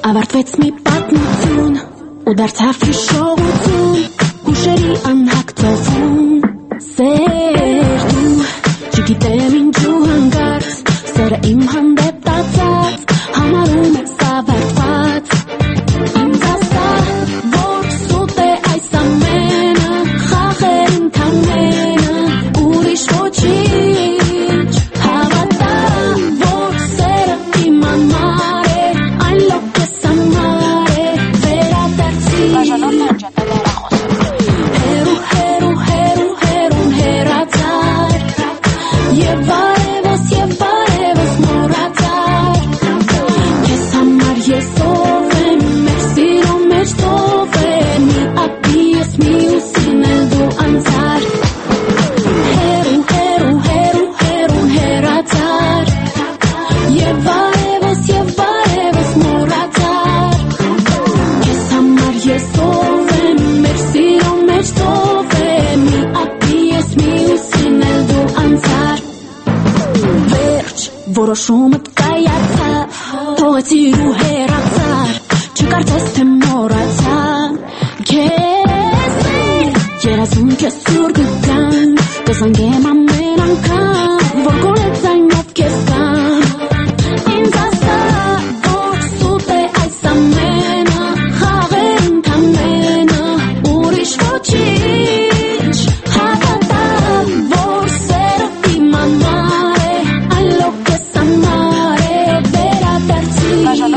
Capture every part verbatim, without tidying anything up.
Ավարտվեց մի պատմություն ու դարձավ հիշողություն, հուշերի անհակ ծովում սեր դու, չգիտեմ ինչու հանկարծ սերը իմ հանդեպ տածած համարում ես ավարտված, ինձ ասա որ սուտ է այս ամենը, խաղեր ընդամենը, ուրիշ ոչինչ հավատա որ սերը իմ անմար է, այն լոկես անմար է, վերադարձի հերու հերու հերու հերուն հերացար և վարևս և վարևս մորացար, ես համար ես ով եմ, մեր սիրո մեջ ծով է, մի ապի ես մի ուսին էլ դու անցար, հերու հերու հերու հերուն հերացար և վարևս և վարևս մորացար, ես համար ես ով եմ, մեր սիրո մեջ ծով է, մի ապի ես մի ուսին էլ դու անցար, վերջ որոշումդ կայացավ, թողեցիր ու հեռացար, չկարծես թե մոռացա քեզ երազում քեզ սուր կգան, կզանգեմ ամեն անգամ, որ կորեց այնով քեզ կան, ինձ ասա որ սուտ է այս ամենը, խաղեր ընդամենը, ուրիշ ոչինչ հավատա որ սերը իմ անմար է, այն լոկես անմար է, վերադարձի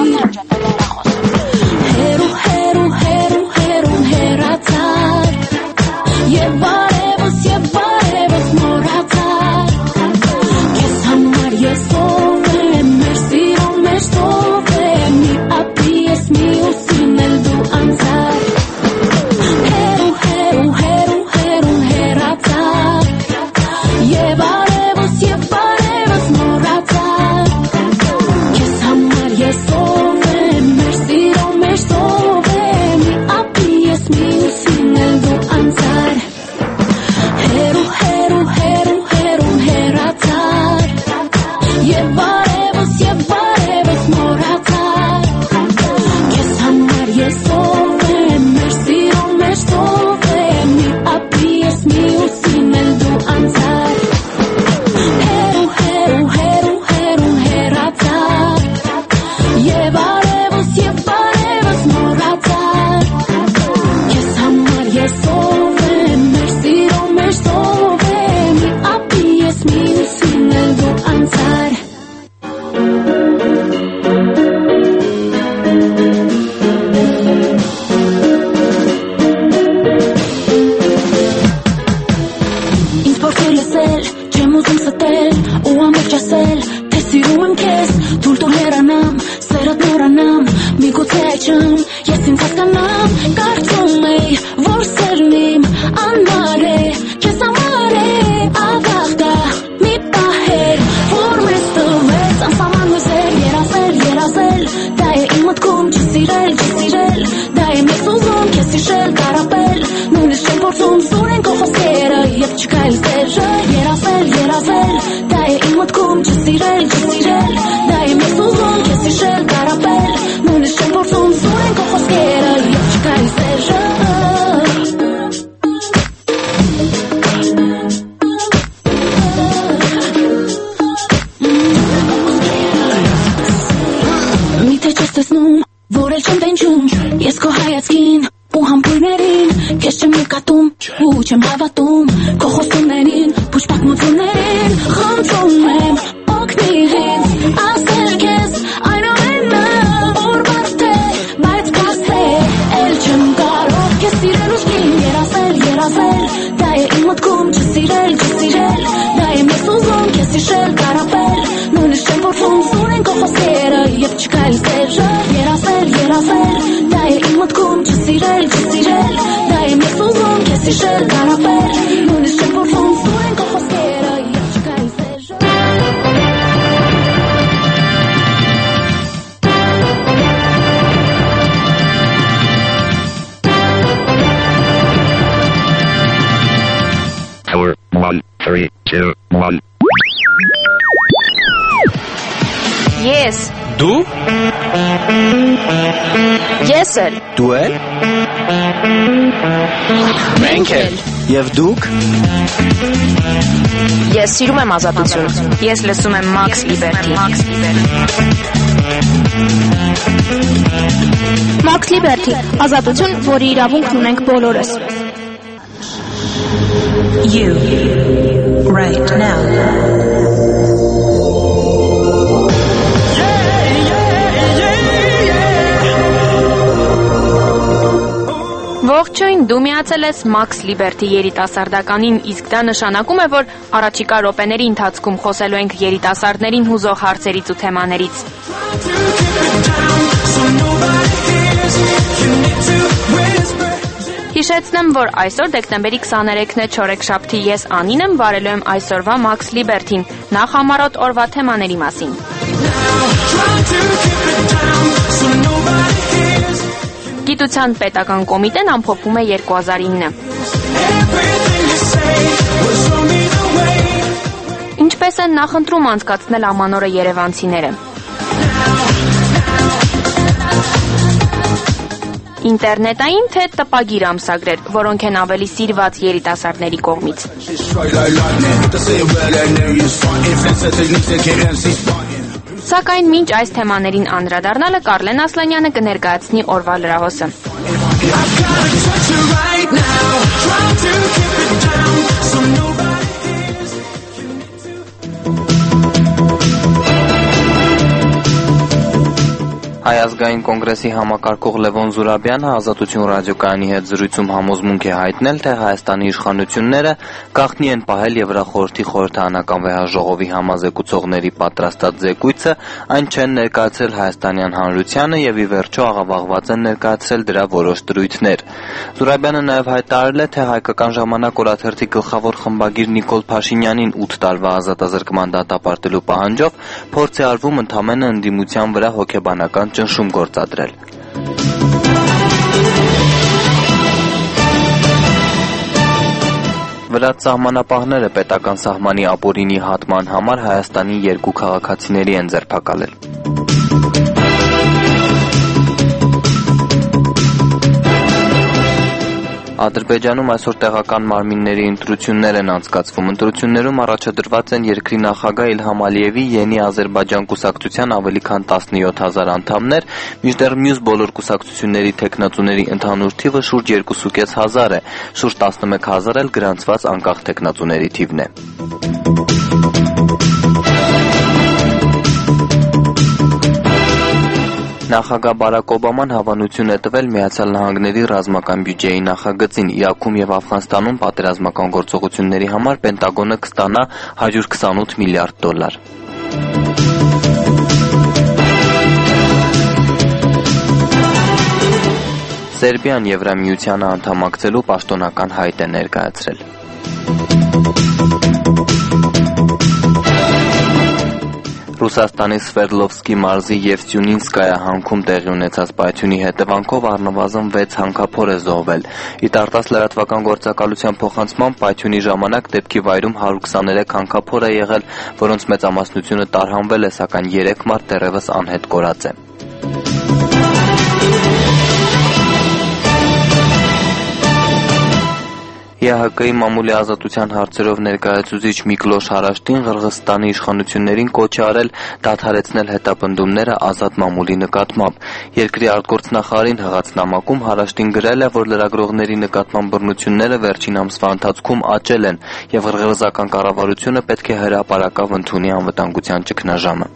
հերու հերու հերու հերուն հերացար և վարևս և վարևս մորացար, քեզ համար ես ով եմ, մեր սիրո մեջ ծով է, մի ապի ես մի ուսին էլ դու անցար, հերու հերու հերու հերուն հերացար և վարևս և վարևս մորացար, քեզ համար ես ով եմ, մեր սիրո մեջ ծով է, մի ապի ես մի ուսին էլ դու անցար, հերու հերու հերու հերուն հերացար և վարևս և վարևս մորացար, քեզ համար ես ով եմ, մեր սիրո մեջ ծով է, մի ապի ես մի ուսին էլ դու անցար, հերու հերու հերու հերուն հերացար և վարևս և վարևս մորացար, քեզ համար ես ով եմ, մեր սիրո մեջ ծով է, մի ապի ես մի ուսին էլ դու անցար, ինձ փորձել լսել, չեմ ուզում ստել ու ամբողջ ասել, թե սիրում եմ քեզ, թույլ տուր հեռանամ, սերդ մոռանամ, միգուցե այժմ ես ինձ հասկանամ, կարծում էի որ սերն իմ անմար է, քեզ համար է ավաղտա մի պահեր, որ մեզ տվեց անսահման հույսեր, երազել, երազել, դա է իմ մտքում չսիրել, չսիրել, դա է մեզ ուզում քեզ հիշել, կարապել, նույնիսկ չեմ փորձում սուրեն քո խոսքերը և չկայլ սերը, երազել, երազել, դա է իմ մտքում չսիրել, չսիրել, դա է մեզ ուզում քեզ հիշել, կարապել, նույնիսկ չեմ փորձում սուրեն քո խոսքերը և չկայլ սերը, միթե չես տեսնում, որ էլ չեմ տենչում, ես քո հայացքին ու համբույրներին, քեզ չեմ նկատում ու չեմ հավատում, քո խոստումներին, փուչ պատմություններին, խնդրում եմ օգնիր ինձ, ասել քեզ այն ամենը, որ բարդ է, բայց կարծես թե էլ չեմ կարող քեզ սիրել ուժգին, երազել, երազել, դա է իմ մտքում չսիրել, չսիրել, դա է մեզ ուզում քեզ հիշել, կարապել, նույնիսկ չեմ փորձում սուրեն քո խոսքերը և չկայլ սերը, երազել, երազել, դա է իմ մտքում չսիրել, չսիրել, դա է մեզ ուզում քեզ հիշել, կարապել, նույնիսկ չեմ փորձում սուրեն քո խոսքերը և չկայլ սերը, four, one, three, two, one. Yeah. Ես։ Դու։ Ես էլ։ Դու էլ։ Մենք էլ։ Եվ դուք։ Ես սիրում եմ ազատություն։ Ես լսում եմ Max Liberty։ Max Liberty, ազատություն, որի իրավունքն ունենք բոլորս։ You, right now. Ողջույն, դու միացել ես Max Liberty երիտասարդականին, իսկ դա նշանակում է, որ առաջիկա րոպեների ընթացքում խոսելու ենք երիտասարդներին հուզող հարցերից ու թեմաներից։ Հիշեցնեմ, որ այսօր դեկտեմբերի քսաներեքն է, չորեքշաբթի, ես Անին եմ, վարելու եմ այսօրվա Max Liberty-ն, նախ համառոտ օրվա թեմաների մասին։ Գիտության պետական կոմիտեն ամփոփում է երկու հազար ինը։ Ինչպես են նախընտրում անցկացնել ամանորը երևանցիները։ Ինտերնետային թե տպագիր ամսագրեր, որոնք են ավելի սիրված երիտասարդների կողմից։ Սակայն մինչ այս թեմաներին անդրադառնալը Կարլեն Ասլանյանը կներկայացնի օրվա լրահոսը։ Հայ ազգային կոնգրեսի համակարգող Լևոն Զուրաբյանը Ազատություն ռադիոկայանի հետ զրույցում համոզմունք է հայտնել, թե Հայաստանի իշխանությունները գաղտնի են պահել Եվրախորհրդի խորհրդարանական վեհաժողովի համազեկուցողների պատրաստած զեկույցը, այն չեն ներկայացրել հայաստանյան հանրությանը եւ ի վերջո աղավաղված են ներկայացրել դրա որոշ դրույթներ։ Զուրաբյանը նաեւ հայտարարել է, թե հայկական ժամանակ օրաթերթի գլխավոր խմբագիր Նիկոլ Փաշինյանին ութ տարվա ազատազրկման դատապարտելու պահանջով փորձ է արվում ընդամենը ընդդիմության վրա հոգեբանական ճնշում գործադրել։ Վրաց սահմանապահները պետական սահմանի ապօրինի հատման համար Հայաստանի երկու քաղաքացիների են ձերբակալել։ Ադրբեջանում այսօր տեղական մարմինների ընտրություններ են անցկացվում։ Ընտրություններում առաջադրված են երկրի նախագահ Իլհամ Ալիևի Յենի Ադրբեջան կուսակցության ավելի քան տասնյոթ հազար անդամներ, մինչդեռ մյուս բոլոր կուսակցությունների թեկնածուների ընդհանուր թիվը շուրջ երկուսուկես հազար է, շուրջ տասնմեկ հազար էլ գրանցված անկախ թեկնածուների թիվն է։ Նախագահ Բարակ Օբաման հավանություն է տվել Միացյալ Նահանգների ռազմական բյուջեի նախագծին։ Իրաքում եւ Աֆղանստանում պատերազմական գործողությունների համար Պենտագոնը կստանա հարյուր քսանութ միլիարդ դոլար։ Սերբիան Եվրամիությանը անդամակցելու պաշտոնական հայտ է ներկայացրել։ Ռուսաստանի Սվերդլովսկի մարզի Եվսյունինսկայա հանքում տեղի ունեցած պայթյունի հետևանքով առնվազն վեց հանքափոր է զոհվել։ Իտարտաս լրատվական գործակալության փոխանցմամբ պայթյունի ժամանակ դեպքի վայրում հարյուր քսաներեք հանքափոր է եղել, որոնց մեծամասնությունը տարհանվել է, սակայն երեք մարդ դեռևս անհետ կորած է։ Է Հ Կ-ի մամուլի ազատության հարցերով ներկայացուցիչ Միքլոշ Հարաշտին Ղրղըզստանի իշխանություններին կոչ է արել դադարեցնել հետապնդումները ազատ մամուլի նկատմամբ։ Երկրի արտգործնախարարին հղած նամակում Հարաշտին գրել է, որ լրագրողների նկատմամբ բռնությունները վերջին ամսվա ընթացքում աճել են եւ ղրղըզական կառավարությունը պետք է հրապարակավ ընդունի անվտանգության ճգնաժամը։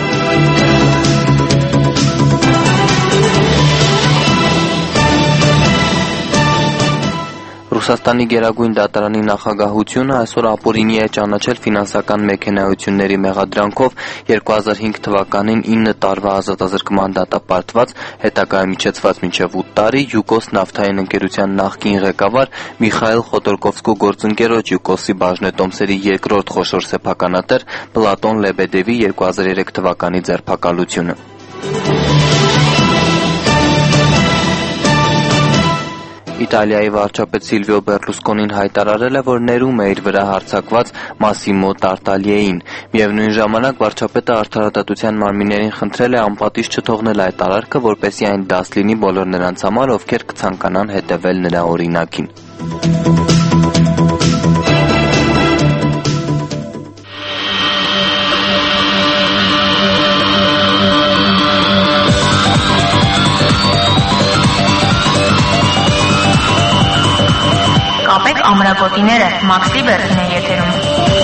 Ռուսաստանի Գերագույն դատարանի նախագահությունը այսօր ապօրինի է ճանաչել ֆինանսական մեքենայությունների մեղադրանքով երկու հազար հինգ թվականին ինը տարվա ազատազրկման դատապարտված, հետագայում իջեցված մինչև ութ տարի Յուկոս նավթային ընկերության նախկին ղեկավար Միխայիլ Խոտորկովսկու գործընկերոջ Յուկոսի բաժնետոմսերի երկրորդ խոշոր սեփականատեր Պլատոն Լեբեդևի երկու հազար երեք թվականի ձերբակալությունը։ Իտալիայի վարչապետ Սիլվիո Բերլուսկոնին հայտարարել է, որ ներում է իր վրա հարձակված Մասիմո Տարտալիեին։ Միևնույն ժամանակ վարչապետը արդարադատության մարմիններին խնդրել է անպատիժ չթողնել այդ արարքը, որպեսզի այն դաս լինի բոլոր նրանց համար, ովքեր կցանկանան հետևել նրա օրինակին։ Կապեք ամրագոտիները, Մաքս Լիբերտին է եթերում։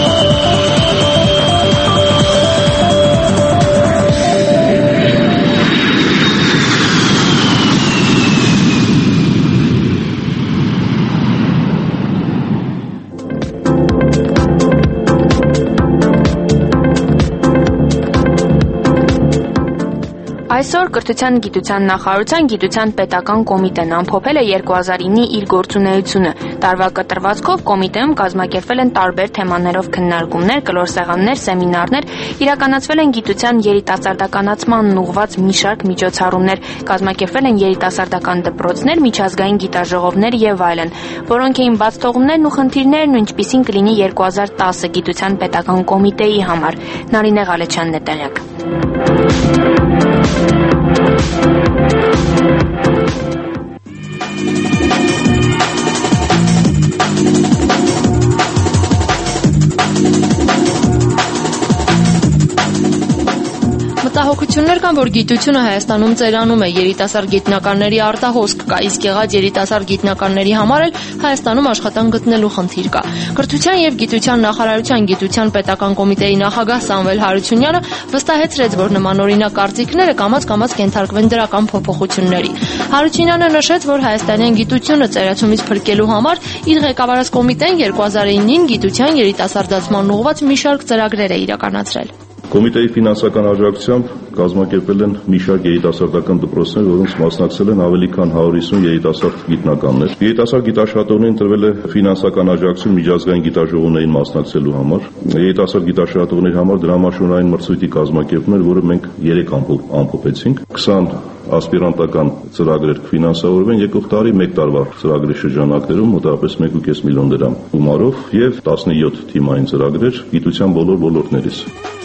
Այսօր Կրթության, գիտության նախարարության գիտության պետական կոմիտեն ամփոփել է երկու հազար իննի իր գործունեությունը։ Տարվա կտրվածքով կոմիտեում կազմակերպվել են տարբեր թեմաներով քննարկումներ, կլոր սեղաններ, սեմինարներ, իրականացվել են գիտության երիտասարդականացմանն ուղղված մի շարք միջոցառումներ, կազմակերպվել են երիտասարդական դպրոցներ, միջազգային գիտաժողովներ եւ այլն, որոնք էին բաց թողումներն ու խնդիրներն ու ինչպիսին կլինի երկու հազար տասը գիտության պետական կոմիտեի համար։ Նարինե Ղալեչյանն է տեղյակ։ Մտահոգություններ կան, որ գիտությունը Հայաստանում ծերանում է, երիտասարդ գիտնականների արտահոսք կա, իսկ եղած երիտասարդ գիտնականների համար էլ Հայաստանում աշխատանք գտնելու խնդիր կա։ Կրթության եւ գիտության նախարարության գիտության պետական կոմիտեի նախագահ Սամվել Հարությունյանը վստահեցրեց, որ նմանօրինակ կարծիքները կամաց-կամաց կենթարկվեն դրական փոփոխությունների։ Հարությունյանը նշեց, որ հայաստանյան գիտությունը ծերացումից փրկելու համար իր ղեկավարած կոմիտեն երկու հազար իննին գիտության երիտասարդացման ուղղված մի շարք ծրագրեր է իրականացրել։ Կոմիտեի ֆինանսական աջակցությամբ կազմակերպել են մի շարք երիտասարդական դպրոցներ, որոնց մասնակցել են ավելի քան հարյուր հիսուն երիտասարդ գիտնականներ։ Երիտասարդ գիտաշխատողներին տրվել է ֆինանսական աջակցություն միջազգային գիտաժողովներին մասնակցելու համար։ Երիտասարդ գիտաշխատողների համար դրամաշնորհային մրցույթի կազմակերպումներ, որը մենք երեք ամփոփեցինք։ քսան ասպիրանտական ծրագրեր կֆինանսավորվեն եկող տարի մեկ տարվա ծրագրի շրջանակներում մոտավորապես մեկ ու կես միլիոն դրամ գումարով եւ տասնյոթ թիմային ծրագրեր գիտության բոլոր ոլորտներից։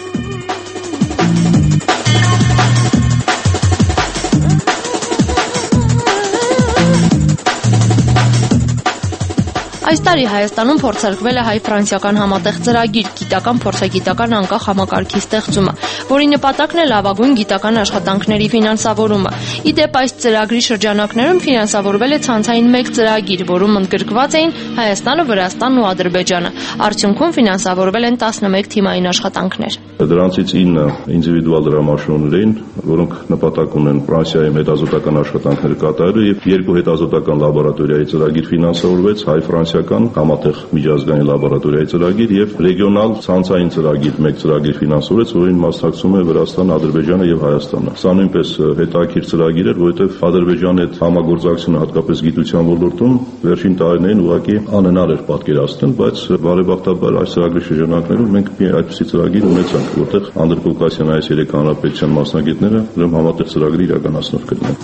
Այս տարի Հայաստանում փորձարկվել է հայ-ֆրանսիական համատեղ ծրագիր գիտական փորձագիտական անկախ համակարգի ստեղծումը, որի նպատակն է լավագույն գիտական աշխատանքների ֆինանսավորումը։ Ի դեպ, այս ծրագրի շրջանակներում ֆինանսավորվել է ցանցային մեկ ծրագիր, որում ընդգրկված էին Հայաստանը, Վրաստանն ու Ադրբեջանը։ Արդյունքում ֆինանսավորվել են տասնմեկ թիմային աշխատանքներ։ Դրանցից ինը ինդիվիդուալ դրամաշնորհներ էին, որոնք նպատակ ունեն Ֆրանսիայում հետազոտական աշխատանքներ կատարելու եւ երկու հետազոտական լաբորատորիայի ծրագիր ֆինանսավորվեց հայ-ֆրանսիական համատեղ միջազգային լաբորատորիայի ծրագիր եւ ռեգիոնալ ցանցային ծրագիր մեկ ծրագիր ֆինանսավորեց, որին մասնակցում է Վրաստանը, Ադրբեջանը եւ Հայաստանը։ Սա նույնպես հետաքրքիր ծրագիր էր, որովհետեւ Ադրբեջանի հետ համագործակցությունը հատկապես գիտության ոլորտում վերջին տարիներին ուղղակի անհնար էր պատկերացնել, բայց բարեբախտաբար այս ծրագրի շրջանակներում մենք մի այդպիսի ծրագիր ունեցանք, որտեղ Անդրկովկասյան այս երեք հանրապետության մասնագետները ուրեմն համատեղ ծրագրի իրականացնող կլինեն։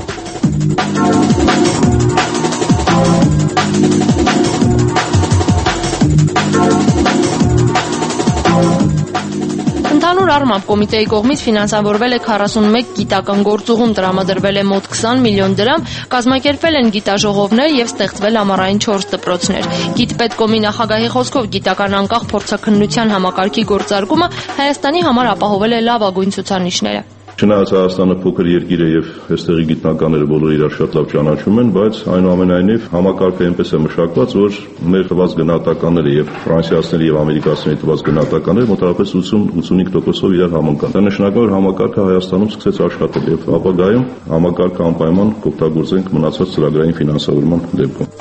Ընդհանուր առմամբ կոմիտեի կողմից ֆինանսավորվել է քառասունմեկ գիտական գործուղում, տրամադրվել է մոտ քսան միլիոն դրամ, կազմակերպվել են գիտաժողովներ եւ ստեղծվել ամառային չորս դպրոցներ։ Գիտպետկոմի նախագահի խոսքով գիտական անկախ փորձաքննության համակարգի գործարկումը Հայաստանի համար ապահովել է լավագույն ցուցանիշները։ Չնայած Հայաստանը փոքր երկիր է եւ այստեղի գիտնականները բոլորը իրար շատ լավ ճանաչում են, բայց այնուամենայնիվ համակարգը այնպես է մշակված, որ մեր տված գնահատականները եւ ֆրանսիացիների եւ ամերիկացիների տված գնահատականները մոտավորապես ութսուն ութսունհինգ տոկոսով իրար համընկան։ Դա նշանակում է, որ համակարգը Հայաստանում սկսեց աշխատել եւ ապագայում համակարգը անպայման կօգտագործենք մնացած ծրագրային ֆինանսավորման դեպքում։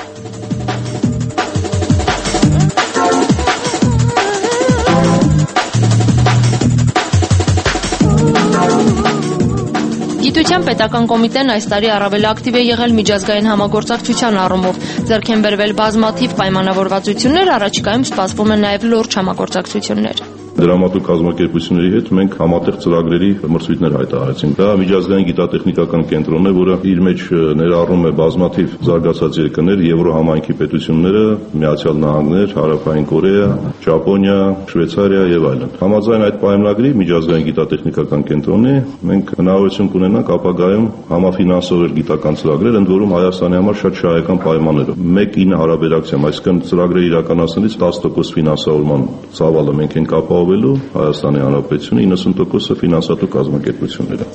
Գիտության պետական կոմիտեն այս տարի առավել ակտիվ է եղել միջազգային համագործակցության առումով։ Ձեռք են բերվել բազմաթիվ պայմանավորվածություններ, առաջիկայում սպասվում են նաև լուրջ համագործակցություններ։ Դրամատուրգ կազմակերպությունների հետ մենք համատեղ ծրագրերի մրցույթներ հայտարարեցինք։ Դա միջազգային գիտատեխնիկական կենտրոնն է, որը իր մեջ ներառում է բազմաթիվ զարգացած երկրներ, Եվրոհամայնքի պետությունները, Միացյալ Նահանգներ, Հարավային Կորեա, Ճապոնիա, Շվեյցարիա եւ այլն։ Համաձայն այդ պայմանագրի միջազգային գիտատեխնիկական կենտրոնի մենք հնարավորություն կունենանք ապագայում համաֆինանսորել գիտական ծրագրեր, ընդ որում Հայաստանի համար շատ շահեկան պայմաններով։ մեկ ինը հարաբերակցությամբ, այսինքն ծրագրերի իրականացնելիս տասը տոկոս ֆինանսավորման ծավալը մենք ենք ապահովելու Հայաստանի Հանրապետությունը, իննսուն տոկոսը ֆինանսատու կազմակերպությունները։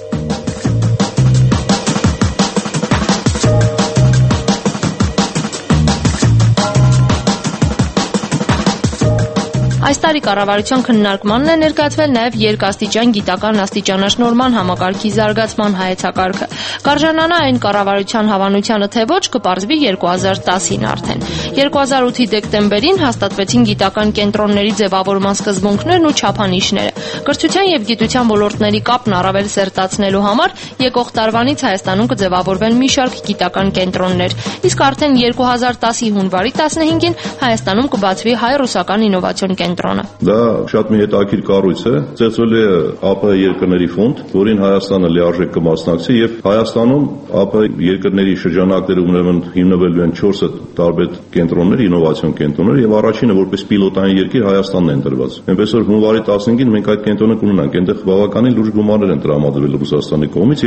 Այս տարի կառավարության քննարկմանն է ներկայացվել նաև երկաստիճան գիտական աստիճանաշնորհման համակարգի զարգացման հայեցակարգը։ Կարժանանա այն կառավարության հավանությանը, թե ոչ, կպարզվի երկու հազար տասին արդեն։ երկու հազար ութի դեկտեմբերին հաստատվեցին գիտական կենտրոնների ձևավորման սկզբունքներն ու չափանիշները։ Կրթության եւ գիտության ոլորտների կապն առավել սերտացնելու համար եկող տարվանից Հայաստանում կձևավորվեն մի շարք գիտական կենտրոններ, իսկ արդեն երկու հազար տասի հունվարի տասնհինգին Հայաստանում կբացվի հայ-ռուսական ինովացիոն կենտրոնը։ Դա շատ մի հետաքրքիր կառույց է, ծեծվել է ԱՊՀ երկրների ֆոնդ, որին Հայաստանը լիարժեք կմասնակցի եւ Հայաստանում ԱՊՀ երկրների շրջանակներում ուրեմն հիմնվելու են չորս տարբեր կենտրոններ, ինովացիոն կենտրոններ եւ առաջինը որպես պիլոտային երկիր Հայաստանն է ընտրված։ Այնպես որ հունվարի տասնհինգին մենք այդ կենտրոնը կունենանք, այնտեղ բավականին լուրջ գումարներ են տրամադրվել Ռուսաստանի կողմից։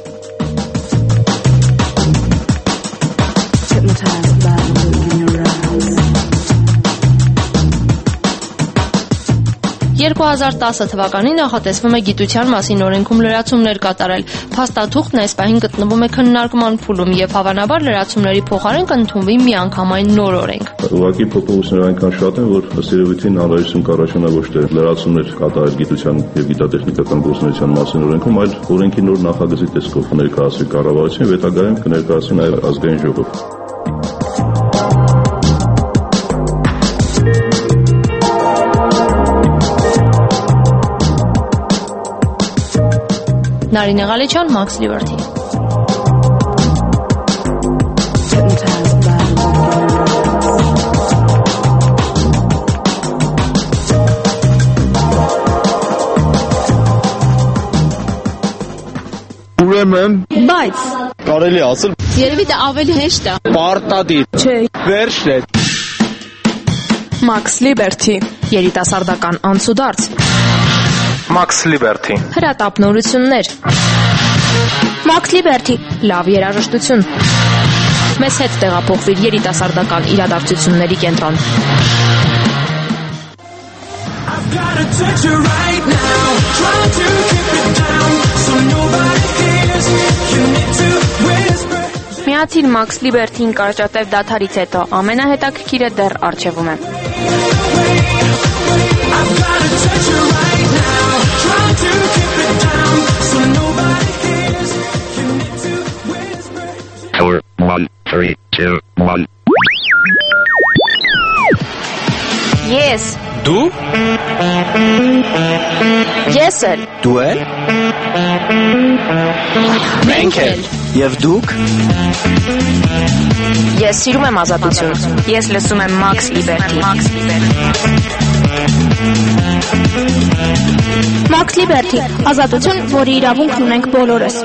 երկու հազար տասը թվականին նախատեսվում է գիտության մասին օրենքում լրացումներ կատարել։ Փաստաթուղթն այս պահին գտնվում է քննարկման փուլում եւ հավանաբար լրացումների փոխարեն կընդունվի միանգամայն նոր օրենք։ Ուղղակի փոփոխությունները այնքան շատ են, որ ըստ երևույթին անհրաժեշտություն կառաջանա ոչ թե լրացումներ կատարել գիտության եւ գիտատեխնիկական գործունեության մասին օրենքում, այլ օրենքի նոր նախագծի տեսքով կներկայացվի կառավարությունը, հետագայում կներկայացվի նաեւ ազգային ժողով։ Նարինե Ղալեչյան, Max Liberty։ Ուրեմն, Բայց կարելի ասել, երևի դա ավելի հեշտ է։ պարտադիր, Չէ։ վերջն է։ Max Liberty, երիտասարդական անցուդարձ։ Max Liberty, Հրատապնորություններ, Max Liberty, լավ երաժշտություն։ Մեզ հետ տեղափոխվիր երիտասարդական իրադարձությունների կենտրոն։ Միացիր Max Liberty-ին կարճատև դադարից հետո, ամենահետաքրքիրը դեռ առջևում է։ four, one, three, two, one. Yes, Դու, ես էլ, դու էլ, մենք էլ, եւ դուք, ես սիրում եմ ազատություն, ես լսում եմ Max Liberty, Max Liberty։ Max Liberty, ազատություն, որի իրավունքն ունենք բոլորս։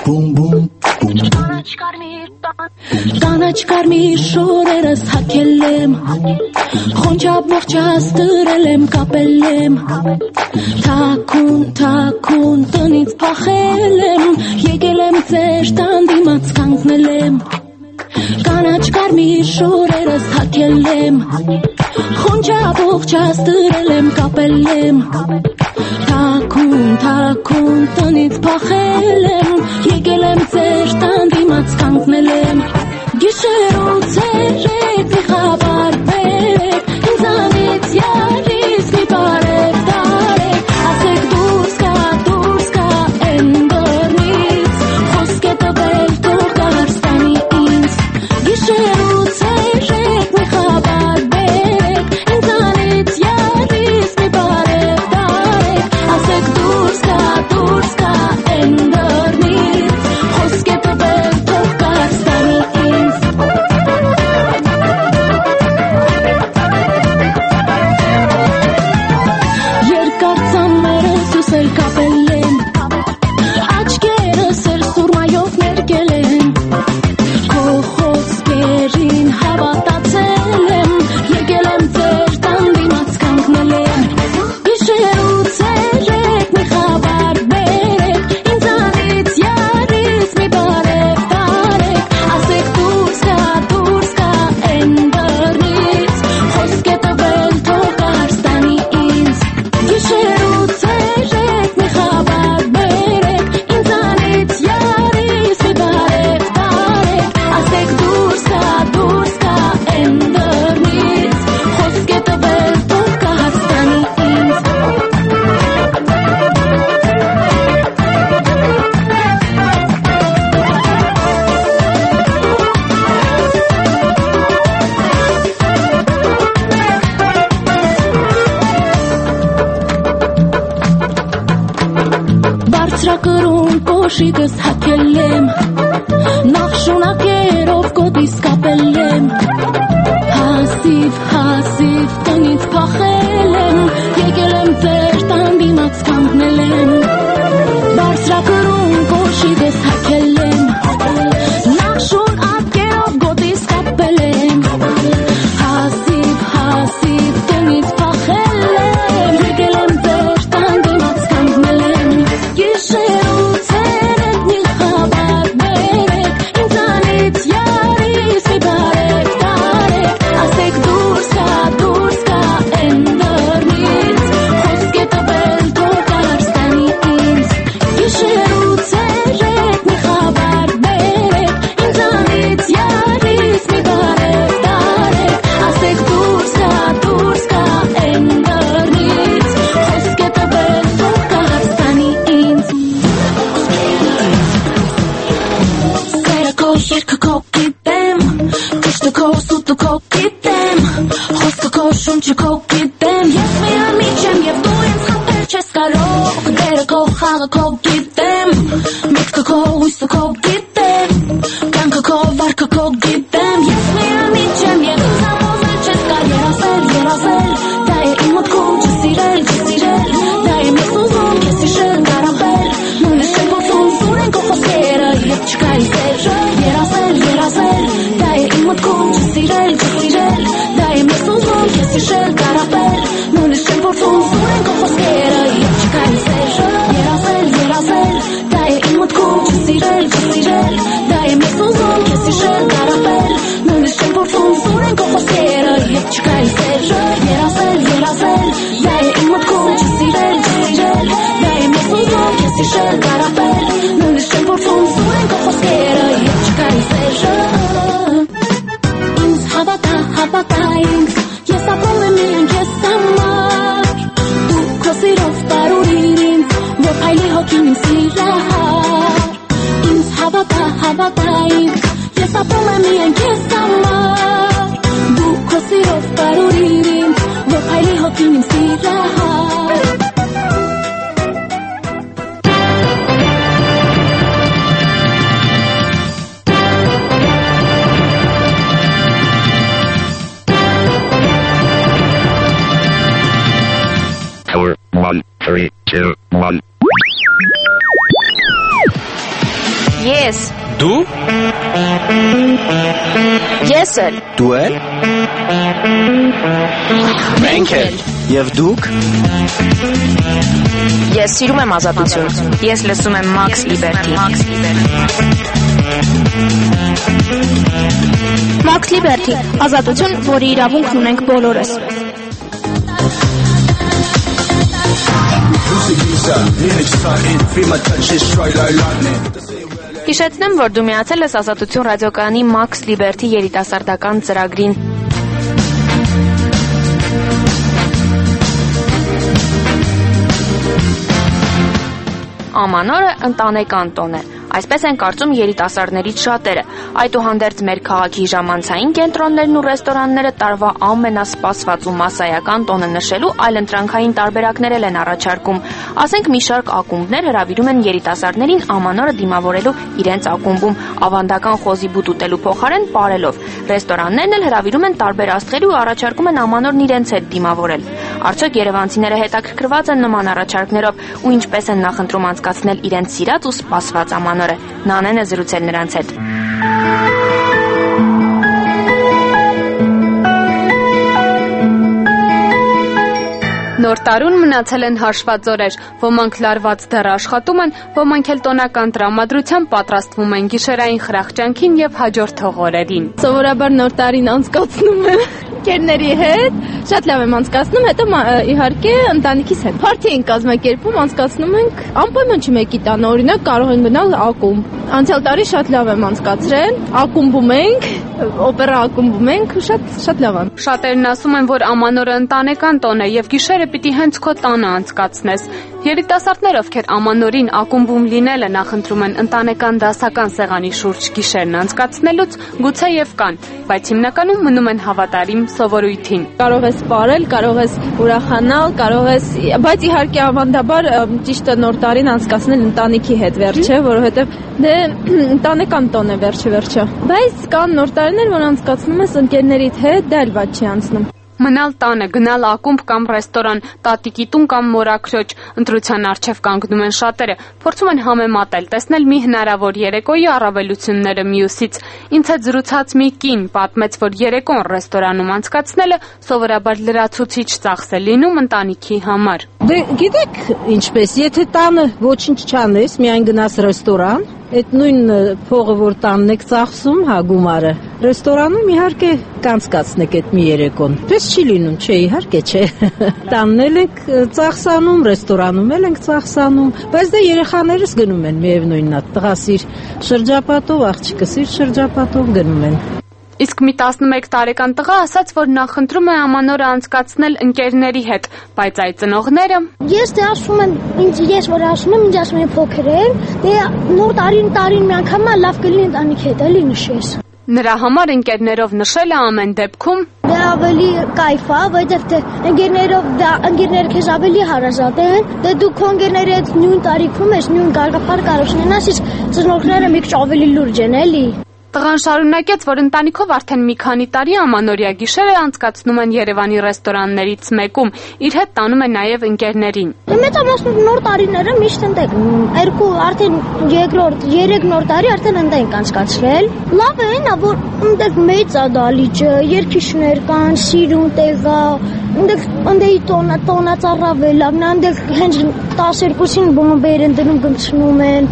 Կանաչ կարմիր շորերս հագել եմ, խոնջապ ողջած դրել եմ, կապել եմ, թաքուն, թաքուն տնից փախել եմ, եկել եմ ձեր տան դիմաց կանգնել եմ, կանաչ կարմիր շորերս հագել եմ, խոնջապ ողջած դրել եմ, կապել եմ, թաքուն, թաքուն տնից փախել եմ, եկել եմ ձեր տան դիմաց կանգնել եմ, գիշեր ու ցերեկ մի խաբար բերեք, ինձանից յարից մի բարև տարեք, ասեք դուրս կա, դուրս կա են դռնից, խոսք է տվել թող Կահարստանի ինձ, գիշեր ու ցերեկ մի խաբար բերեք, ինձանից յարից մի բարև տարեք, ասեք դուրս կա, դուրս կա են դռնից, խոսք է տվել թող Կահարստանի ինձ. Երկար ծամերս ուսել կապել եմ, աչքերս էլ սուրմայով ներկել եմ, քո խոսքերին հավատացել եմ, եկել եմ ձեր տան դիմաց կանգնել եմ, գիշեր ու ցերեկ մի խաբար բերեք, ինձանից յարից մի բարև տարեք, ասեք դուրս կա, դուրս կա են դռնից, խոսք է տվել թող Կահարստանի ինձ, գիշեր ու ցերեկ մի խաբար բերեք, ինձանից յարից մի բարև տարեք, ասեք դուրս կա, դուրս կա են դռնից, խոսք է տվել թող Կահարստանի ինձ. Բարձրակրուն կոշիկս հագել եմ, նախ շունակերով գոտիս կապել եմ, հասիվ, հասիվ տնից փախել եմ, եկել եմ ձեր տան դիմաց կանգնել եմ, բարձրակրուն կոշիկս հագել եմ, նախ շունակերով գոտիս կապել եմ, հասիվ, հասիվ տնից փախել եմ, եկել եմ ձեր տան դիմաց կանգնել եմ, գիշեր ու ցերեկ մի խաբար բերեք, ինձանից յարից մի բարև տարեք, ասեք դուրս կա, դուրս կա են դռնից, խոսք է տվել թող Կահարստանի ինձ, գիշեր ու ցերեկ մի խաբար բերեք, ինձանից յարից մի բարև տարեք, ասեք դուրս կա, դուրս կա են դռնից, խոսք է տվել թող Կահարստանի ինձ. Սերը քո երգը քո գիտեմ, կշտը քո սուտը քո գիտեմ, խոսքը քո շունչը քո գիտեմ, ես միամիջ եմ և դու ինձ խաբել չես կարող, դերը քո խաղը քո գիտեմ, միտքը քո հույսը քո գիտեմ, կյանքը քո վարքը քո գիտեմ, ես միամիջ եմ և ինձ համոզել չես կար, երազել, երազել, դա է իմ մտքում չսիրել, չսիրել, դա եմ ես ուզում քեզ հիշել, կարապել, նույնիսկ չեմ փորձում սուրեն քո խոսքերը և չկա ինձ սերը, երազել, երազել, դա է իմ մտքում չսիրել, չսիրել, դա եմ ես ուզում քեզ հիշել, կարապել, նույնիսկ չեմ փորձում սուրեն քո խոսքերը և չկա ինձ սերը, երազել, երազել, դա է իմ մտքում չսիրել, չսիրել, դա եմ ես ուզում քեզ հիշել, կարապել, նույնիսկ չեմ փորձում սուրեն քո խոսքերը և չկա ինձ սերը, երազել, երազել, դա է իմ մտքում չսիրել, չսիրել, դա եմ ես ուզում քեզ հիշել, կարապել, նույնիսկ չեմ փորձում սուրեն քո խոսքերը և չկա ինձ սերը. Ինձ հավատա, հավատա ինձ, ես ապրում եմ միայն քեզ համար, դու քո սիրով տարուրիր ինձ, որ փայլի հոգին իմ սիրահար, ինձ հավատա, հավատա ինձ, ես ապրում եմ միայն քեզ համար, դու քո սիրով տարուրիր ինձ, որ փայլի հոգին իմ սիրահար. Four, one, three, two, one. Ես։ Դու։ Ես էլ։ Դու էլ։ Մենք էլ։ Եվ դուք։ Ես սիրում եմ ազատություն։ Ես լսում եմ Max Liberty։ Max Liberty, ազատություն, որի իրավունքն ունենք բոլորս։ Հիշեցնեմ, որ դու միացել ես Ազատություն ռադիոկայանի Max Liberty երիտասարդական ծրագրին։ Ամանորը ընտանեկան տոն է, այսպես են կարծում երիտասարդներից շատերը։ Այդուհանդերձ մեր քաղաքի ժամանցային կենտրոններն ու ռեստորանները տարվա ամենասպասված ու մասսայական տոնը նշելու այլընտրանքային տարբերակներ են առաջարկում։ Ասենք մի շարք ակումբներ հրավիրում են երիտասարդներին ամանորը դիմավորելու իրենց ակումբում, ավանդական խոզի բուտ ուտելու փոխարեն պարելով։ Ռեստորաններն էլ հրավիրում են տարբեր աստղերի ու առաջարկում են ամանորն իրենց հետ դիմավորել։ Արդյոք երևանցիները հետաքրքրված են նման առաջարկներով ու ինչպես են նախընտրում անցկացնել իրենց սիրած ու սպասված ամանորը։ Նանեն է զրուցել նրանց հետ։ Նոր տարուն մնացել են հաշված օրեր, ոմանք լարված դեռ աշխատում են, ոմանք էլ տոնական տրամադրությամբ պատրաստվում են գիշերային խրախճանքին եւ հաջորդող օրերին։ Սովորաբար նոր տարին անցկացնում եմ ընկերների հետ, շատ լավ եմ անցկացնում, հետո իհարկե ընտանիքիս հետ։ Փարթի ենք կազմակերպում, անցկացնում ենք անպայման չի մեկի տանը, օրինակ կարող ենք գնալ ակումբ։ Անցյալ տարի շատ լավ եմ անցկացրել, ակումբում ենք, օպերա ակումբում ենք, շատ շատ լավ է։ Շատերն ասում են, որ ամանորը ընտանեկան տոն է եւ գիշերը պիտի հենց քո տանը անցկացնես։ Երիտասարդներ, ովքեր ամանորին ակումբում լինելը նախընտրում են ընտանեկան դասական սեղանի շուրջ գիշերն անցկացնելուց, գուցե եւ կան, բայց հիմնականում մնում են հավատարիմ սովորույթին։ Կարող ես սպառել, կարող ես ուրախանալ, կարող ես, բայց իհարկե ավանդաբար ճիշտը նոր տարին անցկացնել ընտանիքի հետ վերջը, որովհետեւ դե ընտանեկան տոն է վերջը վերջը։ Բայց կան նոր տարիներ, որ անցկացնում ես ընկերներիդ հետ, դա էլ ված չի անցնում։ Մնալ տանը, գնալ ակումբ կամ ռեստորան, տատիկի տուն կամ մորաքրոջ, ընտրության առջև կանգնում են շատերը, փորձում են համեմատել, տեսնել մի հնարավոր երեկոյի առավելությունները մյուսից։ Ինձ հետ զրուցած մի կին պատմեց, որ երեկոն ռեստորանում անցկացնելը սովորաբար լրացուցիչ ծախս է լինում ընտանիքի համար։ Դե գիտեք ինչպես, եթե տանը ոչինչ չանես, միայն գնաս ռեստորան, այդ նույն փողը, որ տանն եք ծախսում, հա գումարը, ռեստորանում իհարկե կանցկացնեք այդ մի երեկոն։ Պես չի լինում, չէ, իհարկե չէ։ Տանն էլ ենք ծախսանում, ռեստորանում էլ ենք ծախսանում, բայց դե երեխաներս գնում են միևնույնն է, տղաս իր շրջապատով, աղջիկս իր շրջապատով գնում են։ Իսկ մի տասնմեկ տարեկան տղա ասաց, որ նախընտրում է ամանորը անցկացնել ընկերների հետ, բայց այդ ծնողները Ես դե ասում եմ, ինձ ես որ ասում եմ, ինձ ասում եմ փոքր եմ, դե նոր տարին տարին մի անգամ լավ կլինի ընտանիքի հետ էլի նշես։ Նրա համար ընկերներով նշելը ամեն դեպքում Դե ավելի կայֆ է, որովհետև դե ընկերներով դա ընկերները քեզ ավելի հարազատ են, դե դու քո ընկերների հետ նույն տարիքում ես, նույն գաղափար կարող ունենաս, իսկ ծնողները մի քիչ ավելի լուրջ են, էլի։ Տղան շարունակեց, որ ընտանիքով արդեն մի քանի տարի ամանորյա գիշերը անցկացնում են Երևանի ռեստորաններից մեկում, իր հետ տանում են նաև ընկերներին։ Մեծամասնություն նոր տարիները միշտ ընդ երկու արդեն երկրորդ, երեք նոր տարի արդեն ընդ ենք անցկացրել։ Լավ է նա, որ ընդ մեծ է դալիճը, երկիշներ կան, սիրուն տեղ է, ընդ ընդեի տոնա, տոնածառավել, ընդ հենց տասներկուսին բոմբեր են դնում, գմցնում են,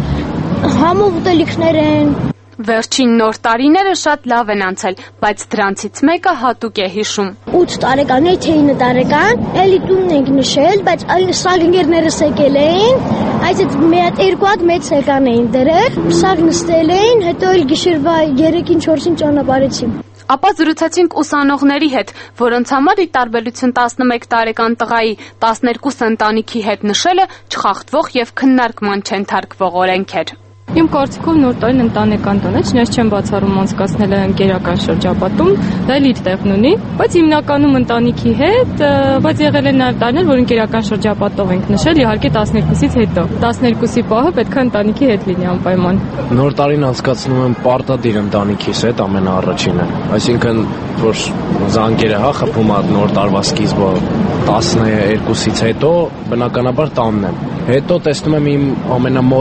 համով ուտելիքներ են։ Վերջին նոր տարիները շատ լավ են անցել, բայց դրանցից մեկը հատուկ է հիշում։ ութ տարեկան, թե ինը տարեկան, էլի տունն ենք նշել, բայց սաղ ընկերներս եկել էին, այս մի հատ երկու հատ մեծ սեկան էին դրել, սաղ նստել էին, հետո էլ գիշերվա երեքին չորսին ճանապարհեցին։ Ապա զրուցեցինք ուսանողների հետ, որոնց համար ի տարբերություն տասնմեկ տարեկան տղայի տասներկու ընտանիքի հետ նշելը չխախտվող եւ քննարկման չընթարկվող օրենք էր։ Իմ կարծիքով նոր տարին ընտանեկան տոն է, չնայած չեմ բացառում անցկացնել ընկերական շրջապատում, դա էլ իր տեղն ունի, բայց հիմնականում ընտանիքի հետ, բայց եղել են նաև տարիներ, որ ընկերական շրջապատով ենք նշել, իհարկե տասներկուսից հետո։ տասներկուսի պահը պետք է ընտանիքի հետ լինի անպայման։ Նոր տարին անցկացնում եմ պարտադիր ընտանիքիս հետ ամենաառաջինը, այսինքն որ զանգերը հա խփում ա նոր տարվա սկիզբը տասներկուսից հետո բնականաբար տանն եմ։ Հետո տեսնում եմ իմ ամենամոտ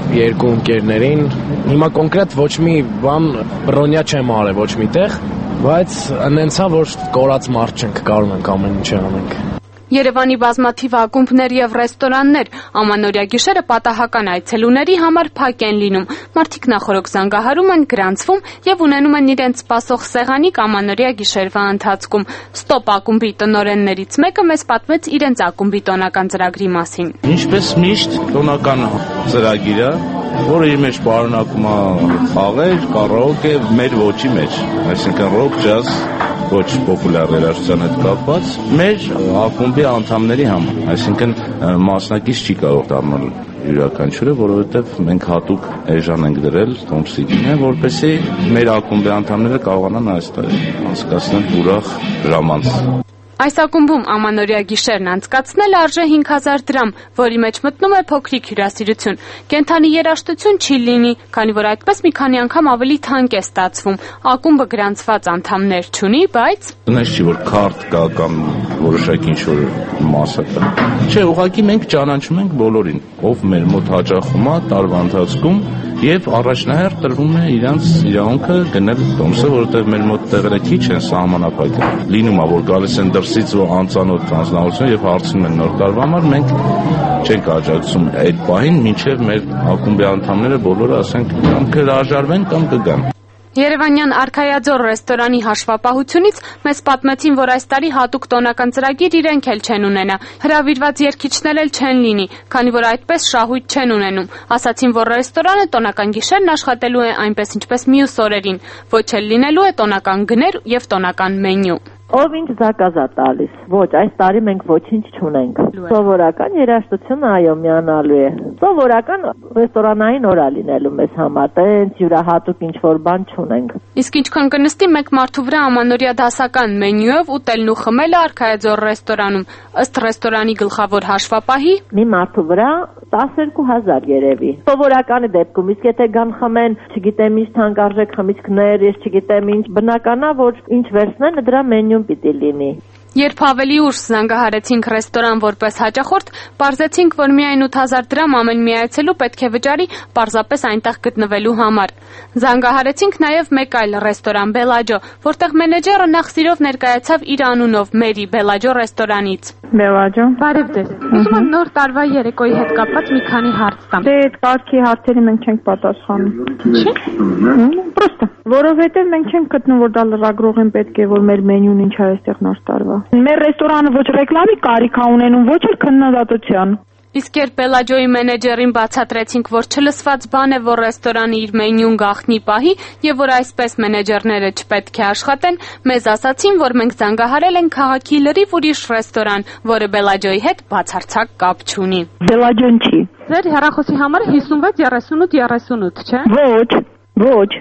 երկու ընկերներին։ Հիմա կոնկրետ ոչ մի բան բրոնյա չեմ արել ոչ միտեղ, բայց այնցա որ կորած մարդ չենք, կարող ենք ամեն ինչ անենք։ Երևանի բազմաթիվ ակումբներ եւ ռեստորաններ ամանորյա գիշերը պատահական այցելուների համար փակ են լինում։ Մարդիկ նախորոք զանգահարում են, գրանցվում եւ ունենում են իրենց սպասող սեղանիկ ամանորյա գիշերվա ընթացքում։ Ստոպ ակումբի տնօրեններից մեկը մեզ պատմեց իրենց ակումբի տոնական ծրագրի մասին։ Ինչպես միշտ տոնական ծրագիր է, որը իր մեջ պարունակում է խաղեր, կարաոկե, մեր ոճի մեջ, այսինքն ռոք, ջազ, ոչ պոպուլյար երաժշտության հետ կապված, մեր ակումբի անդամների համար, այսինքն մասնակից չի կարող դառնալ յուրաքանչյուրը, որովհետև մենք հատուկ էժան ենք դրել Տոմսիկին, որպեսզի մեր ակումբի անդամները կարողանան այստեղ անցկացնել ուրախ ժամանց։ Այս ակումբում ամանորյա գիշերն անցկացնել արժե հինգ հազար դրամ, որի մեջ մտնում է փոքրիկ հյուրասիրություն։ Կենդանի երաժշտություն չի լինի, քանի որ այդպես մի քանի անգամ ավելի թանկ է ստացվում։ Ակումբը գրանցված անդամներ չունի, բայց Դնես չի որ քարտ կա կամ որոշակի ինչ-որ մասը կա։ Չէ, ուղղակի մենք ճանաչում ենք բոլորին, ով մեր մոտ հաճախում է տարվա ընթացքում եւ առաջնահերթ տրվում է իրանց իրավունքը գնել Տոմսը, որովհետեւ մեր մոտ տեղերը քիչ են սահմանափակել։ Լինում է որ գալիս են դրսից ու անծանոթ անձնավորություն եւ հարցնում են նոր տարվա համար, մենք չենք աջակցում այդ պահին, մինչեւ մեր ակումբի անդամները բոլորը ասենք կամ կհրաժարվեն կամ կգան։ Երևանյան Արքայաձոր ռեստորանի հաշվապահությունից մեզ պատմեցին, որ այս տարի հատուկ տոնական ծրագիր իրենք էլ չեն ունենա։ Հրավիրված երգիչներ էլ չեն լինի, քանի որ այդպես շահույթ չեն ունենում։ Ասացին, որ ռեստորանը տոնական գիշերն աշխատելու է այնպես ինչպես մյուս օրերին, ոչ էլ լինելու է տոնական գներ եւ տոնական մենյու։ Ով ինչ զակազ է տալիս։ Ոչ, այս տարի մենք ոչինչ չունենք։ Սովորական երաժշտությունը այո միանալու է։ Սովորական ռեստորանային օր է լինելու մեզ համար, տենց յուրահատուկ ինչ-որ բան չունենք։ Իսկ ինչքան կնստի մեկ մարդու վրա ամանորյա դասական մենյուով ուտելն ու խմելը Արքայաձոր ռեստորանում, ըստ ռեստորանի գլխավոր հաշվապահի, մի մարդու վրա տասներկու հազար երևի։ Սովորականի դեպքում, իսկ եթե գան խմեն, չգիտեմ ինչ թանկարժեք խմիչքներ, ես չգիտեմ ինչ, բնական է, որ ինչ վերցնեն, դրա մենյուն պիտի լինի։ Երբ ավելի ուշ զանգահարեցինք ռեստորան որպես հաճախորդ, պարզեցինք, որ միայն ութ հազար դրամ ամեն մի այցելու պետք է վճարի պարզապես այնտեղ գտնվելու համար։ Զանգահարեցինք նաև մեկ այլ ռեստորան Բելաջո, որտեղ մենեջերը նախ սիրով ներկայացավ իր անունով Մերի Բելաջո ռեստորանից։ Բելաջո։ Բարև ձեզ։ Ուզում եմ նոր տարվա երեկոյի հետ կապված մի քանի հարց տամ։ Դե այդ կարգի հարցերի մենք չենք պատասխանում։ Չի։ Պրոստը, որովհետև մենք չենք գտնում, որ դա լրագրողին պետք է որ մեր մենյուն ինչ է այստեղ նոր տարվա։ Մեր ռեստորանը ոչ ռեկլամի կարիք է ունենում, ոչ էլ քննադատության։ Իսկ երբ Բելաջոյի մենեջերին բացատրեցինք, որ չլսված բան է, որ ռեստորանը իր մենյուն գաղտնի պահի եւ որ այսպես մենեջերները չպետք է աշխատեն, մեզ ասացին, որ մենք զանգահարել ենք քաղաքի լրիվ ուրիշ ռեստորան, որը Բելաջոյի հետ բացարձակ կապ չունի։ Բելաջոն չի։ Ձեր հեռախոսի համարը հիսունվեց երեսունութ երեսունութ, չէ՞։ Ոչ, ոչ։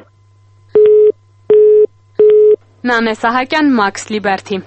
Նանե Սահակյան, Max Liberty։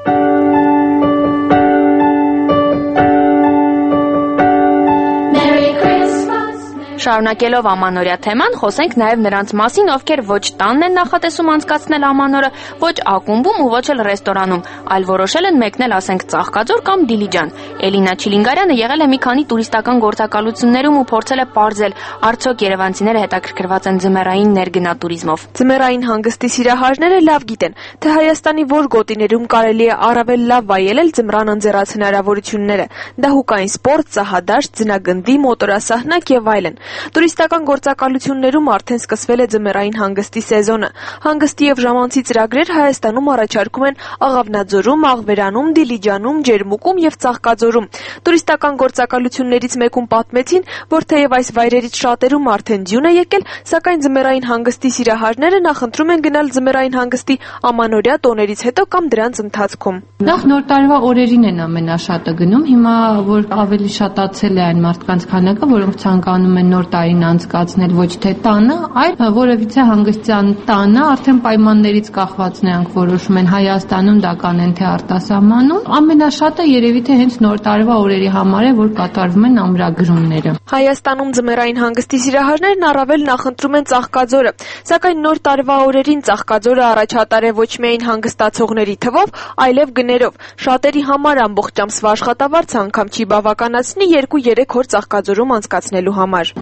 Շարունակելով ամանորյա թեման, խոսենք նաև նրանց մասին, ովքեր ոչ տանն են նախատեսում անցկացնել ամանորը, ոչ ակումբում ու ոչ էլ ռեստորանում, այլ որոշել են մեկնել, ասենք, Ծաղկաձոր կամ Դիլիջան։ Էլինա Չիլինգարյանը եղել է մի քանի տուրիստական գործակալություններում ու փորձել է պարզել, արդյոք երևանցիները հետաքրքրված են ձմեռային ներգնատուրիզմով։ Ձմեռային հանգստի սիրահարները լավ գիտեն, թե Հայաստանի որ գոտիներում կարելի է առավել լավ վայելել ձմռան ընձեռած հնարավորությունները՝ դահուկային սպորտ, սահադաշտ, ձնագնդի, մոտորասահնակ եւ այլն։ Տուրիստական գործակալություններում արդեն սկսվել է ձմեռային հանգստի սեզոնը։ Հանգստի եւ ժամանցի ծրագրեր Հայաստանում առաջարկում են Աղավնաձորում, Աղվերանում, Դիլիջանում, Ջերմուկում եւ Ծաղկաձորում։ Տուրիստական գործակալություններից մեկում պատմեցին, որ թեև այս վայրերից շատերում արդեն ձյուն է եկել, սակայն ձմեռային հանգստի սիրահարները նախընտրում են գնալ ձմեռային հանգստի ամանորյա տոներից հետո կամ դրանց ընթացքում։ Նախ նոր տարվա օրերին են ամենաշատը գնում, հիմա որ ավելի շատացել է այն մարդկանց քանակը, որոնք ցանկանում են նոր տարին անցկացնել ոչ թե տանը, այլ որևիցե հանգստյան տանը, արդեն պայմաններից կախված նրանք որոշում են Հայաստանում դա կանեն թե արտասահմանում։ Ամենաշատը երևի թե հենց նոր տարվա օրերի համար է, որ կատարվում են ամրագրումները։ Հայաստանում ձմեռային հանգստի սիրահարներն առավել նախընտրում են Ծաղկաձորը, սակայն նոր տարվա օրերին Ծաղկաձորը առաջատար է ոչ միայն հանգստացողների թվով, այլև գներով։ Շատերի համար ամբողջ ամսվա աշխատավարձը անգամ չի բավականացնի երկու երեք օր Ծաղկաձորում անցկացնելու համար։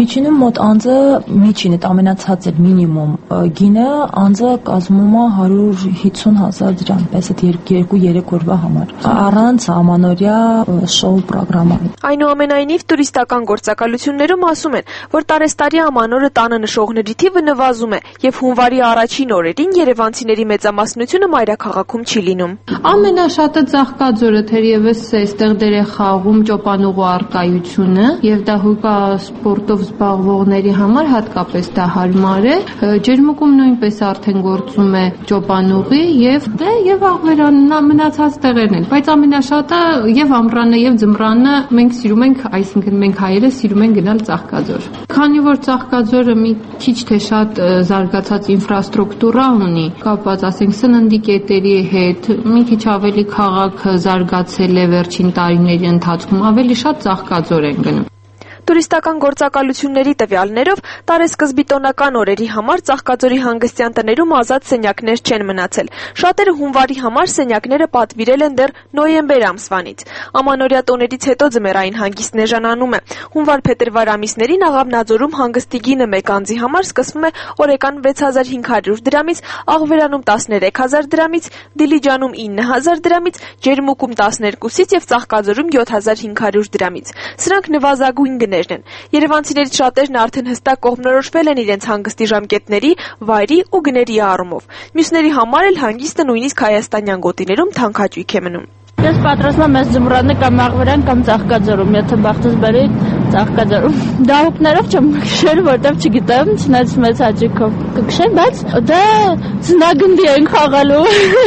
Միջինում մոտ անձը միջին այդ ամենացածր մինիմում գինը անձը կազմում է հարյուր հիսուն հազար դրամ, պես այդ երկու երեք օրվա համար։ Առանց ամանորյա շոու պրոգրամայի։ Այնուամենայնիվ տուրիստական գործակալություններում ասում են, որ տարեստարի ամանորը տանը նշողների թիվը նվազում է եւ հունվարի առաջին օրերին երևանցիների մեծամասնությունը մայրաքաղաքում չի լինում։ Ամենաշատը Ծաղկաձորը թերևս այստեղ դեր է խաղում ճոպանուղու արկայությունը եւ դա հուկա սպորտով զբաղվողների համար հատկապես դա հարմար է։ Ջերմուկում նույնպես արդեն գործում է ճոպանուղի եւ դե եւ աղվերանն մնացած տեղերն են, բայց ամենաշատը եւ ամռանը եւ ձմռանը մենք սիրում ենք, այսինքն մենք հայերը սիրում ենք գնալ Ծաղկաձոր։ Քանի որ Ծաղկաձորը մի քիչ թե շատ զարգացած ինֆրաստրուկտուրա ունի, կապված ասենք սննդի կետերի հետ, մի քիչ ավելի քաղաքը զարգացել է վերջին տարիների ընթացքում, ավելի շատ Ծաղկաձոր են գնում։ Տուրիստական գործակալությունների տվյալներով տարեսկզբի տոնական օրերի համար Ծաղկաձորի հանգստյան տներում ազատ սենյակներ չեն մնացել։ Շատերը հունվարի համար սենյակները պատվիրել են դեռ նոյեմբեր ամսվանից։ Ամանորյա տոներից հետո ձմեռային հանգիստն էժանանում է։ Հունվար-փետրվար ամիսներին Աղավնաձորում հանգստի գինը մեկ անձի համար սկսվում է օրական վեց հազար հինգ հարյուր դրամից, Աղվերանում տասներեք հազար դրամից, Դիլիջանում ինը հազար դրամից, Ջերմուկում տասներկուսից եւ Ծաղկաձորում յոթ հազար հինգ հարյուր դրամից։ Սրանք նվազագույն գներն են։ Երևանցիներից շատերն արդեն հստակ կողմնորոշվել են իրենց հանգստի ժամկետների, վայրի ու գների առումով։ Մյուսների համար էլ հանգիստը նույնիսկ հայաստանյան գոտիներում թանքաճույք է մնում։ Ես պատրաստվում եմ այս ձմռանը կամ Աղվերան կամ Ծաղկաձորում, եթե բախտս բերի Ծաղկաձորում։ Դահուկներով չեմ քշել, որտեվ չգիտեմ, չնայած մեծ հաճույքով կքշեմ, բայց դա ձնագնդի են խաղալու։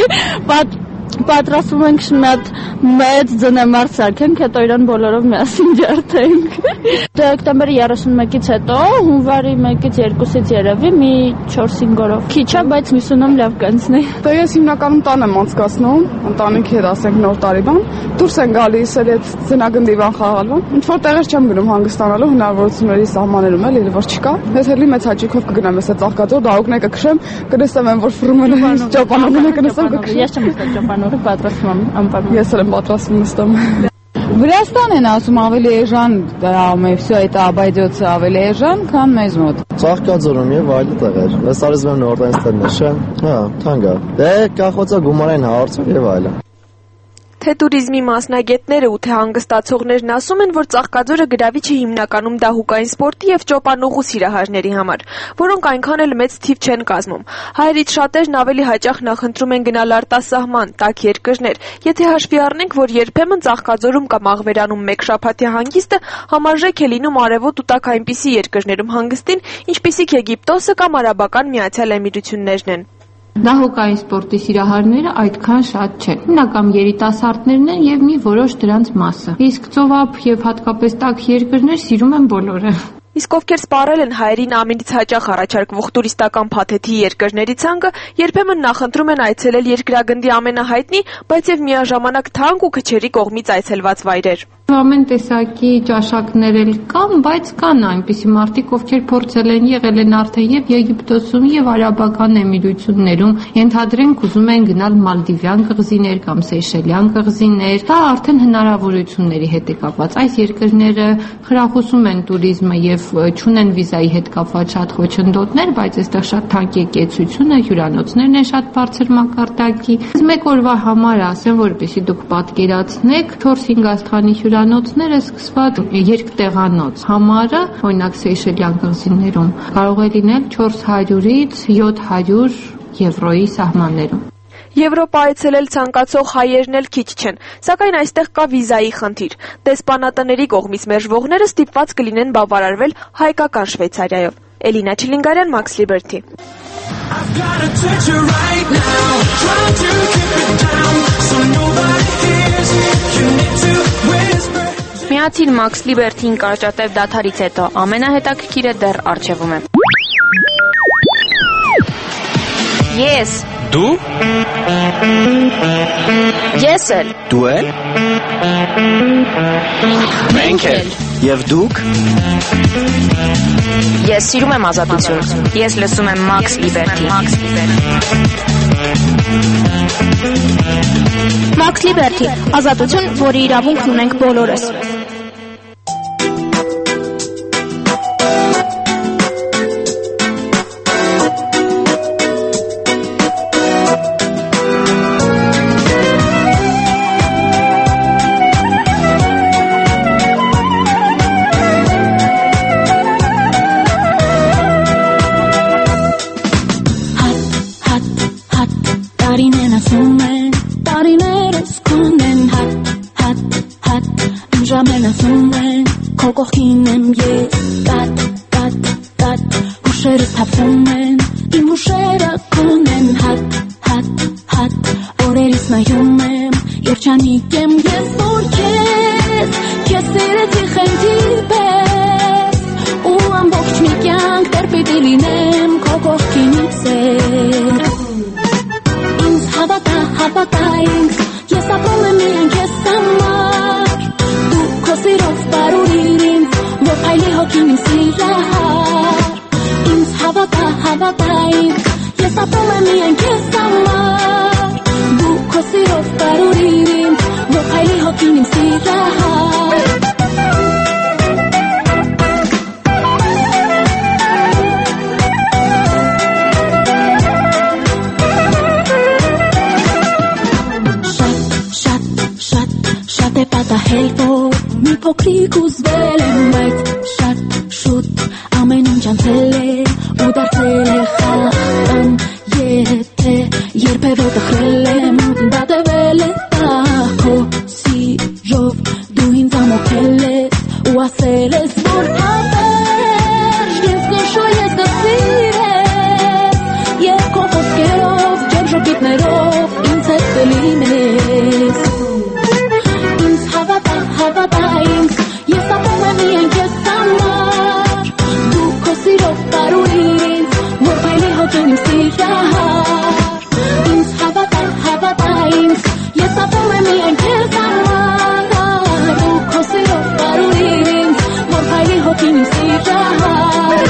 Պատրաստվում ենք մի հատ մեծ ձնեմարդ սարքենք, հետո իրան բոլորով միասին ջարդենք։ Դեկտեմբերի երեսունմեկից հետո հունվարի մեկից երկուսից երևի մի չորս-հինգ օրով։ Քիչ է, բայց հուսում լավ կանցնի։ Դե ես հիմնականում տան եմ անցկացնում, ընտանիքի հետ ասենք նոր տարի բան։ Դուրս են գալիս էլ այդ ձնագնդի բան խաղալու։ Ինչ որ տեղեր չեմ գնում հանգստանալու հնարավորությունների սահմաններում էլ որ չկա։ Ես էլի մեծ հաճույքով կգնամ ես այդ Ծաղկաձոր դահուկներ կքշեմ, կնստեմ այն որ ֆրում են ճոպանուղը կնստեմ կքշեմ։ Ես չեմ նստել ճոպանուղը, պատրաստվում եմ անպայման։ Ես էլ եմ պատրաստվում նստեմ։ Վրաստան են ասում ավելի էժան, դրամը, всё это обойдется ավելի էժան, քան մեզ մոտ։ Ծաղկաձորում եւ այլ տեղեր։ Ես արիզմ եմ նորտային ստերնեշը, հա, թանկ է։ Դե կախոցա գումարային հարցեր եւ այլն։ Թե տուրիզմի մասնագետները ու թե հանգստացողներն ասում են, որ Ծաղկաձորը գրավիչ է հիմնականում դահուկային սպորտի եւ ճոպանուղու սիրահարների համար, որոնք այնքան էլ մեծ թիվ չեն կազմում։ Հայերից շատերն ավելի հաճախ նախընտրում են գնալ արտասահման, տաք երկրներ։ Եթե հաշվի առնենք, որ երբեմն Ծաղկաձորում կամ Աղվերանում մեկ շաբաթյա հանգիստը համարժեք է լինում արևոտ ու տաք այնպիսի երկրներում հանգստին, ինչպիսիք Եգիպտոսը կամ Արաբական Միացյալ Էմիրություններն են։ Դահուկային սպորտի սիրահարները այդքան շատ չեն։ Հիմնական երիտասարդներն են եւ մի որոշ դրանց մասը։ Իսկ ծովափ եւ հատկապես տաք երկրներ սիրում են բոլորը։ Իսկ ովքեր սպառել են հայերին ամենից հաճախ առաջարկվող տուրիստական փաթեթի երկրների ցանկը, երբեմն նախընտրում են այցելել երկրագնդի ամենահայտնի, բայց եւ միաժամանակ թանկ ու քչերի կողմից այցելված վայրեր։ Ամեն տեսակի ճաշակներ էլ կան, բայց կան այնպիսի մարդիկ, ովքեր փորձել են, եղել են արդեն եւ Եգիպտոսում եւ Արաբական Էմիրություններում, ենթադրենք ուզում են գնալ Մալդիվյան կղզիներ կամ Սեյշելյան կղզիներ, դա արդեն հնարավորությունների հետ է կապված։ Այս երկրները խրախուսում են туриզմը եւ չունեն վիզայի հետ կապված շատ խոչընդոտներ, բայց այստեղ շատ թանկ է կեցությունը, հյուրանոցներն են շատ բարձր մակարդակի։ Մեկ օրվա համար ասեմ, որպեսզի դուք պատկերացնեք չորս-հինգ աստղանի հյուրանոցները սկսված երկտեղանոց համարը, օրինակ Սեյշելյան կղզիներում, կարող է լինել չորս հարյուրից յոթ հարյուր եվրոյի սահմաններում։ Եվրոպա այցելել ցանկացող հայերն էլ քիչ չեն, սակայն այստեղ կա վիզայի խնդիր։ Դեսպանատների կողմից մերժվողները ստիպված կլինեն բավարարվել հայկական Շվեյցարիայով։ Էլինա Չիլինգարյան, Max Liberty։ Միացիր Max Liberty-ին կարճատև դադարից հետո ամենահետաքրքիրը դեռ առջևում է։ Ես Դու Ես էլ Դու էլ Մենք էլ Եվ դուք Ես սիրում եմ ազատություն։ Ես լսում եմ Max Liberty։ Max Liberty, ազատություն, որի իրավունքն ունենք բոլորս։ կողքին եմ ես կատ, կատ, կատ Հուշերը թափվում են, իմ հուշերը կունեն Հատ, հատ, հատ Օրերից նայում եմ, երջանիկ եմ ես որ քեզ Քեզ սիրեցի խենթի պես Ու ամբողջ մի կյանք դեռ պիտի լինեմ քո կողքինից էր Ինձ հավատա, հավատա ինձ Ես ապրում եմ միայն քեզ համար Դու քո սիրով բարուրիր ինձ Որ այլի հոգին իմ սիրահար Ինձ հավատա, հավատա ինձ Ես ապրում եմ միայն քեզ համար Դու քո սիրով բարուրիր ինձ Որ այլի հոգին իմ սիրահար Պատահել, որ մի փոքրիկ ուզվել եմ, բայց շատ շուտ ամեն ինչ անցել է ու դարձել է խաղ Եթե երբևէ տխրել եմ, դա տևել է տախո սիրով Դու ինձ ամոթել ես ու ասել ես, որ հավերժ Ես կշո, ես կսիրես Եվ քո խոսքերով, ջերմ ժպիտներով ինձ հետ կլինես Հավատա ինձ, ես ապրում եմ միայն քեզ համար Դու քո սիրով բարուրիր ինձ, որ այլի հոգին իմ սիրահար Ինձ հավատա, հավատա ինձ, ես ապրում եմ միայն քեզ համար Դու քո սիրով բարուրիր ինձ, որ այլի հոգին իմ սիրահար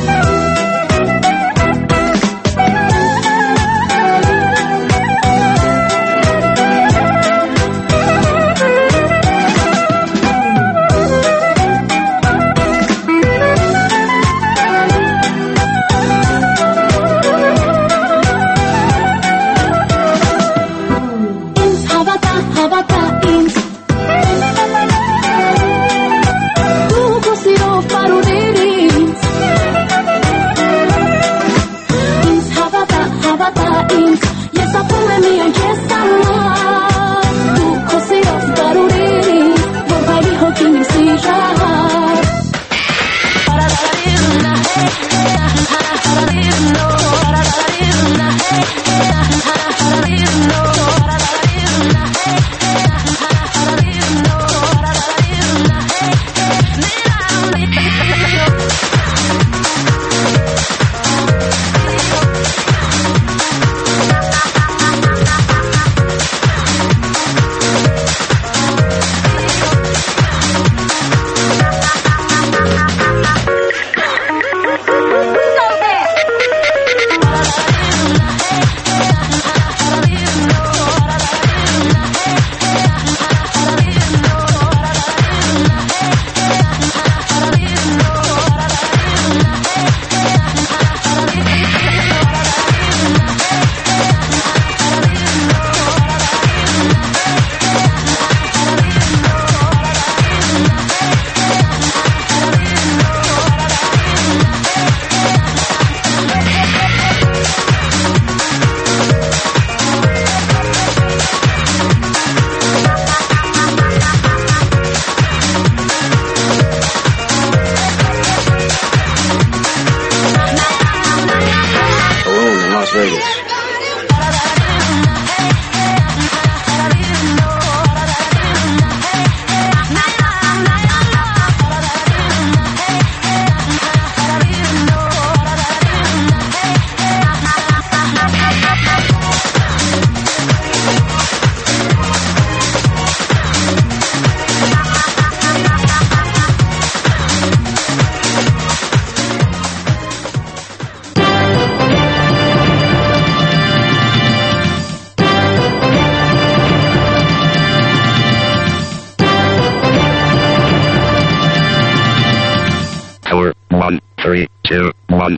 three, two, one.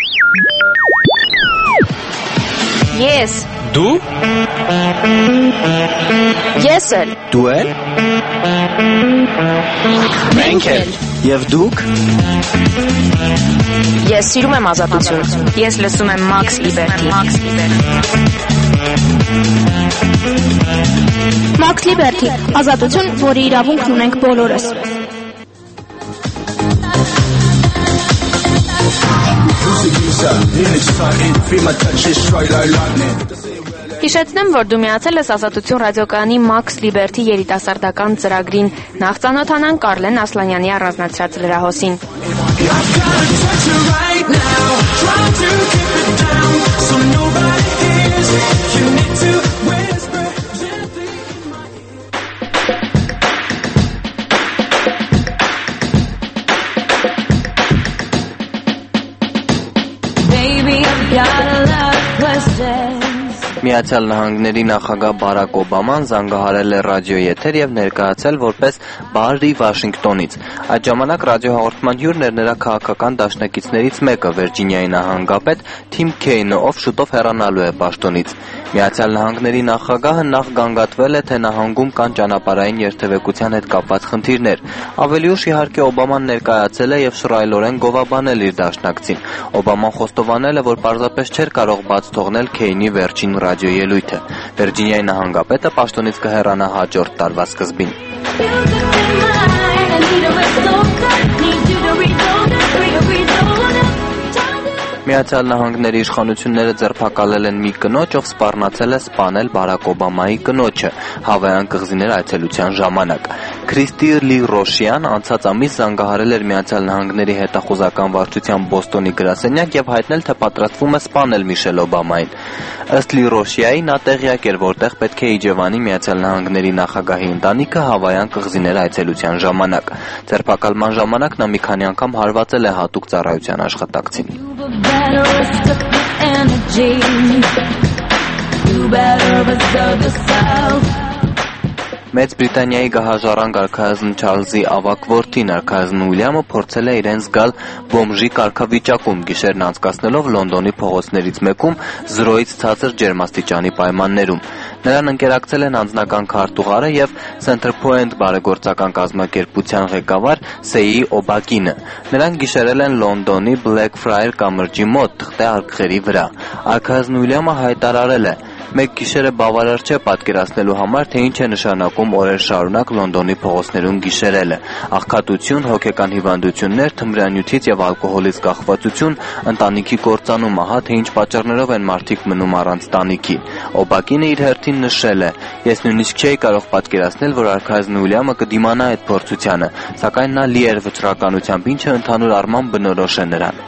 Ես Դու Ես էլ Դու էլ Մենք էլ Եվ դուք Ես սիրում եմ ազատություն։ Ես լսում եմ Max Liberty։ Max Liberty, ազատություն, որի իրավունքն ունենք բոլորս։ Հիշեցնեմ, որ դու միացել ես Ազատություն ռադիոկայանի Max Liberty երիտասարդական ծրագրին։ Նախ ծանոթանանք Կարլեն Ասլանյանի առանձնացրած լրահոսին։ Միացյալ Նահանգների նախագահ Բարակ Օբաման զանգահարել է ռադիոյի եթեր եւ ներկայացել որպես Բարի Վաշինգտոնից։ Այդ ժամանակ ռադիոհաղորդման հյուրն էր նրա քաղաքական դաշնակիցներից մեկը, Վիրջինիայի նահանգապետ Թիմ Քեյնը, ով շուտով հեռանալու է պաշտոնից։ Միացյալ Նահանգների նախագահը նախ գանգատվել է, թե նահանգում կան ճանապարհային երթևեկության հետ կապված խնդիրներ։ Ավելի ուշ իհարկե Օբաման ներկայացել է եւ շռայլորեն գովաբանել իր դաշնակցին։ Օբաման խոստովանել է, որ պարզապես չէր կարող բաց թողնել Քեյնի վերջին ռադիոելույթը։ Վիրջինիայի նահանգապետը պաշտոնից կհեռանա հաջորդ տարվա սկզբին։ Միացյալ Նահանգների իշխանությունները ձերբակալել են մի կնոջ, ով սպառնացել է սպանել Բարակ Օբամայի կնոջը Հավայան կղզիներ այցելության ժամանակ։ Քրիստի Լի Ռոշիան անցած ամիս զանգահարել էր Միացյալ Նահանգների հետախուզական վարչության Բոստոնի գրասենյակ եւ հայտնել, թե պատրաստվում է սպանել Միշել Օբամային։ Ըստ Լի Ռոշիայի, նա տեղյակ էր, որտեղ պետք է իջևանի Միացյալ Նահանգների նախագահի ընտանիքը Հավայան կղզիներ այցելության ժամանակ։ Ձերբակալման ժամանակ նա մի քանի անգամ հարվածել է հատուկ ծառայության աշխատակցին։ Մեծ Բրիտանիայի գահաժառանգ արքայազն Չարլզի ավագ որդին արքայազն Ուիլյամը փորձել է իրեն զգալ բոմժի կարգավիճակում, գիշերն անցկացնելով Լոնդոնի փողոցներից մեկում զրոյից ցածր ջերմաստիճանի պայմաններում։ Նրան ընկերակցել են անձնական քարտուղարը եւ Center Point բարեգործական կազմակերպության ղեկավար Սեյի Օբակինը։ Նրանք գիշերել են Լոնդոնի Blackfriar կամրջի մոտ թղթե արկղերի վրա։ Արքայազն Ուիլյամը հայտարարել է. «Մեկ գիշերը բավարար չէ պատկերացնելու համար, թե ինչ է նշանակում օրեր շարունակ Լոնդոնի փողոցներում գիշերելը։ Աղքատություն, հոգեկան հիվանդություններ, թմրանյութից եւ ալկոհոլից կախվածություն, ընտանիքի կործանում, ահա թե ինչ պատճառներով են մարդիկ մնում առանց տանիքի»։ Օբակինը իր հերթին նշել է. «Ես նույնիսկ չէի կարող պատկերացնել, որ արքայազն Ուիլյամը կդիմանա այդ փորձությանը, սակայն նա լի էր վճռականությամբ, ինչը ընդհանուր առմամբ բնորոշ է նրան»։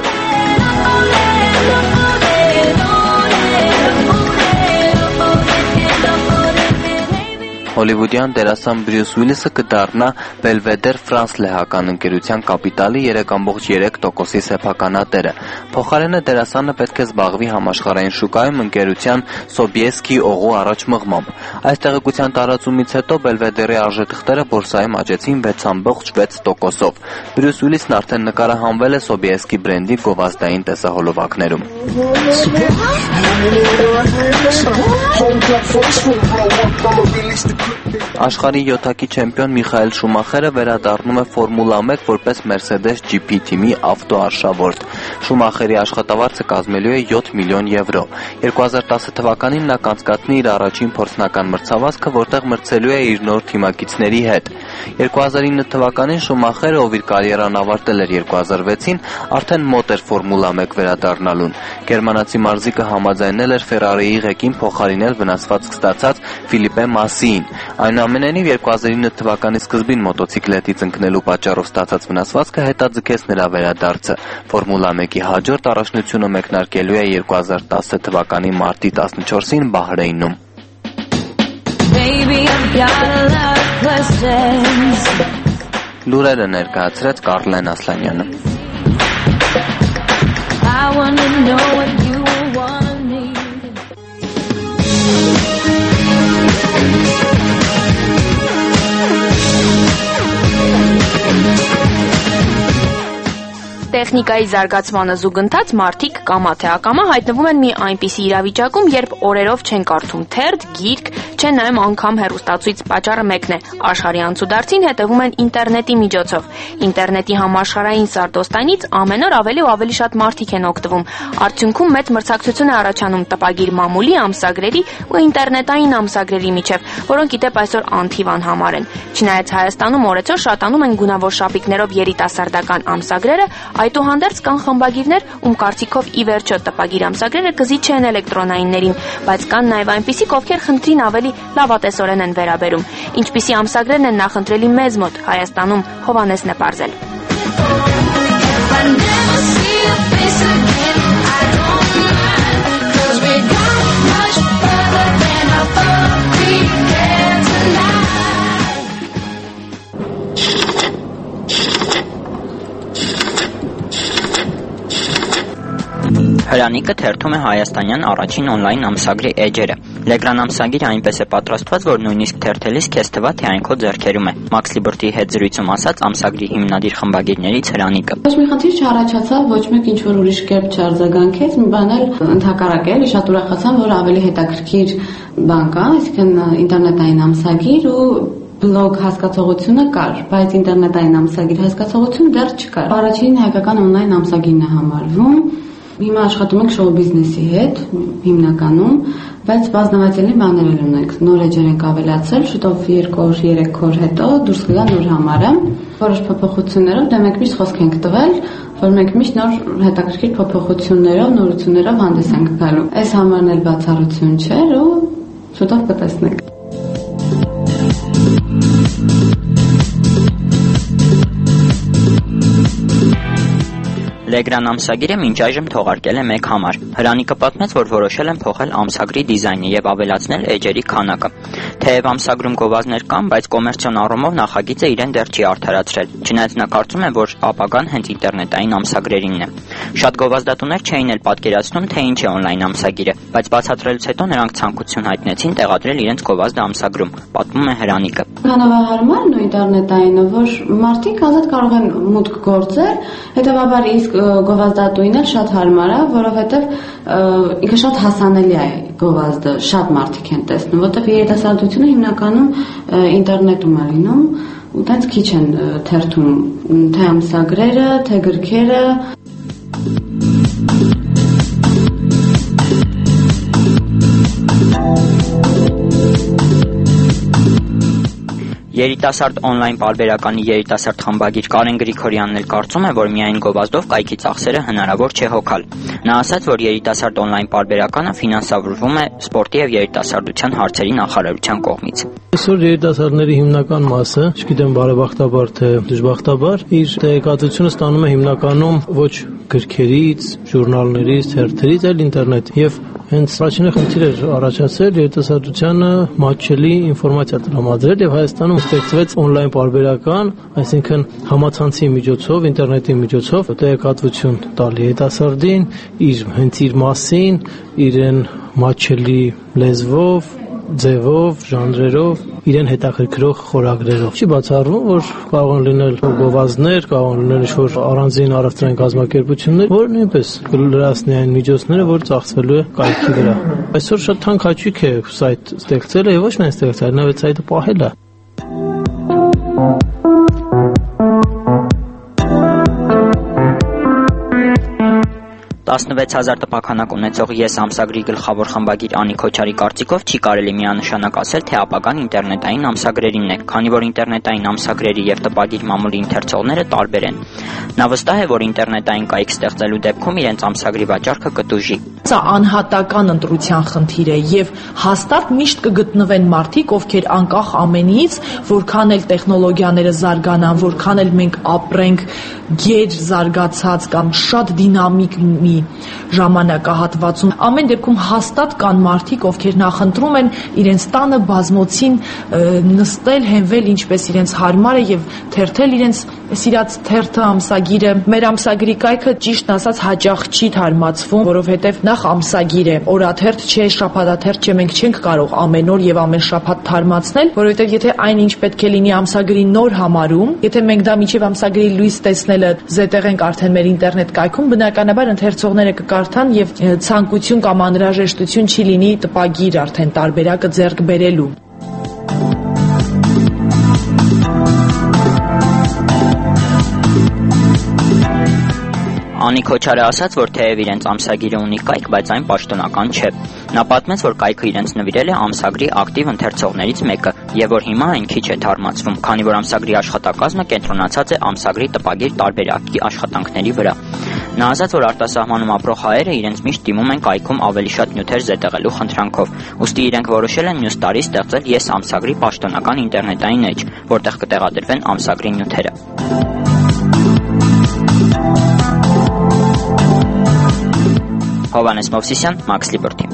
Հոլիվուդյան դերասան Բրյուս Ուիլիսը կդառնա Belvedere France լեհական ընկերության կապիտալի երեք կόμμα երեք տոկոսի սեփականատերը։ Փոխարենը դերասանը պետք է զբաղվի համաշխարհային շուկայում ընկերության Սոբիեսկի օղու առաջ մղմամբ։ Այս տեղեկության տարածումից հետո Belvedere-ի արժեթղթերը բորսայում աճեցին վեց կόμма վեց տոկոսով։ Բրյուս Ուիլիսն արդեն նկարահանվել է Սոբիեսկի բրենդի գովազդային տեսահոլովակներում։ Աշխարհի յոթակի չեմպիոն Միխայել Շումախերը վերադառնում է Ֆորմուլա մեկ որպես Mercedes ջի պի թիմի ավտոարշավորդ։ Շումախերի աշխատավարձը կազմելու է յոթ միլիոն եվրո։ երկու հազար տասը թվականին նա կանցկացնի իր առաջին փորձնական մրցավազքը, որտեղ մրցելու է իր նոր թիմակիցների հետ։ երկու հազար ինը թվականին Շումախերը, ով իր կարիերան ավարտել էր երկու հազար վեցին, արդեն մոտ էր Ֆորմուլա մեկ վերադառնալուն։ Գերմանացի մարզիկը համաձայնել էր Ֆերարիի ղեկին փոխարինել վնասվածք ստացած Ֆիլիպե Մասիին։ Այնուամենայնիվ երկու հազար ինը թվականի սկզբին մոտոցիկլետից ընկնելու պատճառով ստացած վնասվածքը հետաձգեց նրա վերադարձը։ Ֆորմուլա մեկի հաջորդ առաջնությունը մեկնարկելու է երկու հազար տասը թվականի մարտի տասնչորսին Բահրեյնում։ Լուրերը ներկայացրեց Կարլեն Ասլանյանը։ Տեխնիկայի զարգացմանը զուգընթաց մարդիկ կամա թե ակամա հայտնվում են մի այնպիսի իրավիճակում, երբ օրերով չեն կարդում թերթ, գիրք, չեն նայում անգամ հեռուստացույց պատճառը մեկն է։ Աշխարհի անցուդարձին հետևում են ինտերնետի միջոցով։ Ինտերնետի համաշխարհային սարդոստայնից ամեն օր ավելի ու ավելի շատ մարդիկ են օգտվում։ Արդյունքում մեծ մրցակցություն է առաջանում տպագիր մամուլի, ամսագրերի ու ինտերնետային ամսագրերի միջև, որոնք ի դեպ այսօր անթիվ անհամար են։ Չնայած Հայաստանում օրեցօր շատանում են գունավոր շապիկներով երիտասարդական ամսագրերը, այդուհանդերձ կան խմբագիրներ, ում կարծիքով ի վերջո տպագիր ամսագրերը կզի չեն էլեկտրոնայիններին, բայց կան նաև այնպիսիք, ովքեր խնդրին ավելի լավատեսորեն են վերաբերում։ Ինչպիսի ամսագրերն են նախընտրելի մեզ մոտ Հայաստանում, Հովհաննեսն է պարզել։ Հրանիկը թերթում է հայաստանյան առաջին օնլայն ամսագրի էջերը։ Լեգրան ամսագիրը այնպես է պատրաստված, որ նույնիսկ թերթելիս քեզ թվա, թե այն քո ձեռքերում է։ Մաքս Լիբերտի հետ զրույցում ասաց ամսագրի հիմնադիր խմբագիրներից Հրանիկը։ Ոչ մի խնդիր չառաջացավ, ոչ մեկ ինչ որ ուրիշ կերպ չարձագանքեց, մի բան էլ ընդհակառակ է, շատ ուրախացան, որ ավելի հետաքրքիր բան կա, այսինքն ինտերնետային ամսագիր ու բլոգ հասկացողությունը կար, բայց ինտերնետային ամսագիր հասկացողություն դեռ չկար։ Առաջին հայկական օնլայն ամսագիրն է համարվում։ Հիմա աշխատում ենք շոու բիզնեսի հետ հիմնականում, բայց բազմավայրելի բաներ էլ ունենք։ Նոր էջեր ենք ավելացել, շուտով երկու օր, երեք օր հետո դուրս կգա նոր համարը։ Որոշ փոփոխություններով դե մենք միշտ խոսք ենք տվել, որ մենք միշտ նոր հետաքրքիր փոփոխություններով, նորություններով հանդես ենք գալու։ Այս համարն էլ բացառություն չէր ու շուտով կտեսնենք։ Լեգրան ամսագիրը մինչ այժմ թողարկել է մեկ համար։ Հրանիկը պատմեց, որ որոշել են փոխել ամսագրի դիզայնը եւ ավելացնել էջերի քանակը։ Թեև ամսագրում գովազդներ կան, բայց կոմերցիոն առումով նախագիծը իրեն դեռ չի արդարացրել։ Չնայած նա կարծում է, որ ապագան հենց ինտերնետային ամսագրերինն է։ Շատ գովազդատուներ չէին էլ պատկերացնում, թե ինչ է օնլայն ամսագիրը, բայց բացատրելուց հետո նրանք ցանկություն հայտնեցին տեղադրել իրենց գովազդը ամսագրում, պատմում է Հրանիկը։ Կանավահարման ու ինտերնետայինը, որ մարդիկ ազատ կարող են մուտք գործել, հետևաբար իսկ գովազդատուին էլ շատ հարմար է, որովհետև ինքը շատ հասանելի է գովազդը, շատ մարդիկ են տեսնում, որտեղ երիտասարդությունը հիմնականում ինտերնետում է լինում, ու տենց քիչ են թերթում թե ամսագրերը, թե գրքերը։ Երիտասարդ օնլայն պարբերականի երիտասարդ խմբագիր Կարեն Գրիգորյանն էլ կարծում է, որ միայն գովազդով կայքի ծախսերը հնարավոր չէ հոգալ։ Նա ասաց, որ երիտասարդ օնլայն պարբերականը ֆինանսավորվում է սպորտի եւ երիտասարդության հարցերի նախարարության կողմից։ Այսօր երիտասարդների հիմնական մասը, չգիտեմ բարեբախտաբար թե դժբախտաբար, իր տեղեկատվությունը ստանում է հիմնականում ոչ գրքերից, ժուրնալներից, թերթերից, այլ ինտերնետ եւ հենց առաջին խնդիր էր առաջացել երիտասարդությանը մատչելի ինֆորմացիա տրամադրել եւ Հայաստանում ստեղծվեց օնլայն պարբերական, այսինքն համացանցի միջոցով, ինտերնետի միջոցով տեղեկատվություն տալի երիտասարդին իր հենց իր մասին, իրեն մատչելի լեզվով, ձևով, ժանրերով, իրեն հետաքրքրող խորագրերով։ Չի բացառվում, որ կարող են լինել գովազդներ, կարող են լինել ինչ-որ առանձին առևտրային կազմակերպություններ, որ նույնպես կլրացնի այն միջոցները, որ ծախսվելու է կայքի վրա։ Այսօր շատ թանկ հաճույք է սայթ ստեղծելը եւ ոչ միայն ստեղծել, նաեւ սայթը պահելը։ տասնվեց հազար տպաքանակ ունեցող Ես ամսագրի գլխավոր խմբագիր Անի Քոչարի կարծիքով չի կարելի միանշանակ ասել, թե ապագան ինտերնետային ամսագրերինն է, քանի որ ինտերնետային ամսագրերի եւ տպագիր մամուլի ընթերցողները տարբեր են։ Նա վստահ է, որ ինտերնետային կայք ստեղծելու դեպքում իրենց ամսագրի վաճառքը կտուժի։ Սա անհատական ընտրության խնդիր է եւ հաստատ միշտ կգտնվեն մարդիկ, ովքեր անկախ ամենից, որքան էլ տեխնոլոգիաները զարգանան, որքան էլ մենք ապրենք գեր զարգացած կամ շատ դինամիկ մի ժամանակահատվածում, ամեն դեպքում հաստատ կան մարդիկ, ովքեր նախընտրում են իրենց տանը բազմոցին նստել, հենվել ինչպես իրենց հարմար է եւ թերթել իրենց սիրած թերթը, ամսագիրը, մեր ամսագրի կայքը ճիշտն ասած հաճախ չի թարմացվում, որովհետև նախ ամսագիր է, օրաթերթ չէ, շաբաթաթերթ չէ, մենք չենք կարող ամեն օր եւ ամեն շաբաթ թարմացնել, որովհետև եթե այն ինչ պետք է լինի ամսագրի նոր համարում, եթե մենք դա միջև ամսագրի լույս տեսնելը զետեղենք արդեն մեր ինտերնետ կայքում, բնականաբար ընթերցողները կկարդան եւ ցանկություն կամ անհրաժեշտություն չի լինի տպագիր արդեն տարբերակը ձեռք բերելու։ Անի Քոչարը ասաց, որ թեև իրենց ամսագիրը ունի կայք, բայց այն պաշտոնական չէ։ Նա պատմեց, որ կայքը իրենց նվիրել է ամսագրի ակտիվ ընթերցողներից մեկը եւ որ հիմա այն քիչ է թարմացվում, քանի որ ամսագրի աշխատակազմը կենտրոնացած է ամսագրի տպագիր տարբերակի աշխատանքների վրա։ Նա ասաց, որ արտասահմանում ապրող հայերը իրենց միշտ դիմում են կայքում ավելի շատ նյութեր զետեղելու խնդրանքով, ուստի իրենք որոշել են մյուս տարի ստեղծել Ես ամսագրի պաշտոնական ինտերնետային էջ, որտեղ կտեղադրվեն ամսագրի նյութերը։ Հովանես Մովսիսյան, Max Liberty։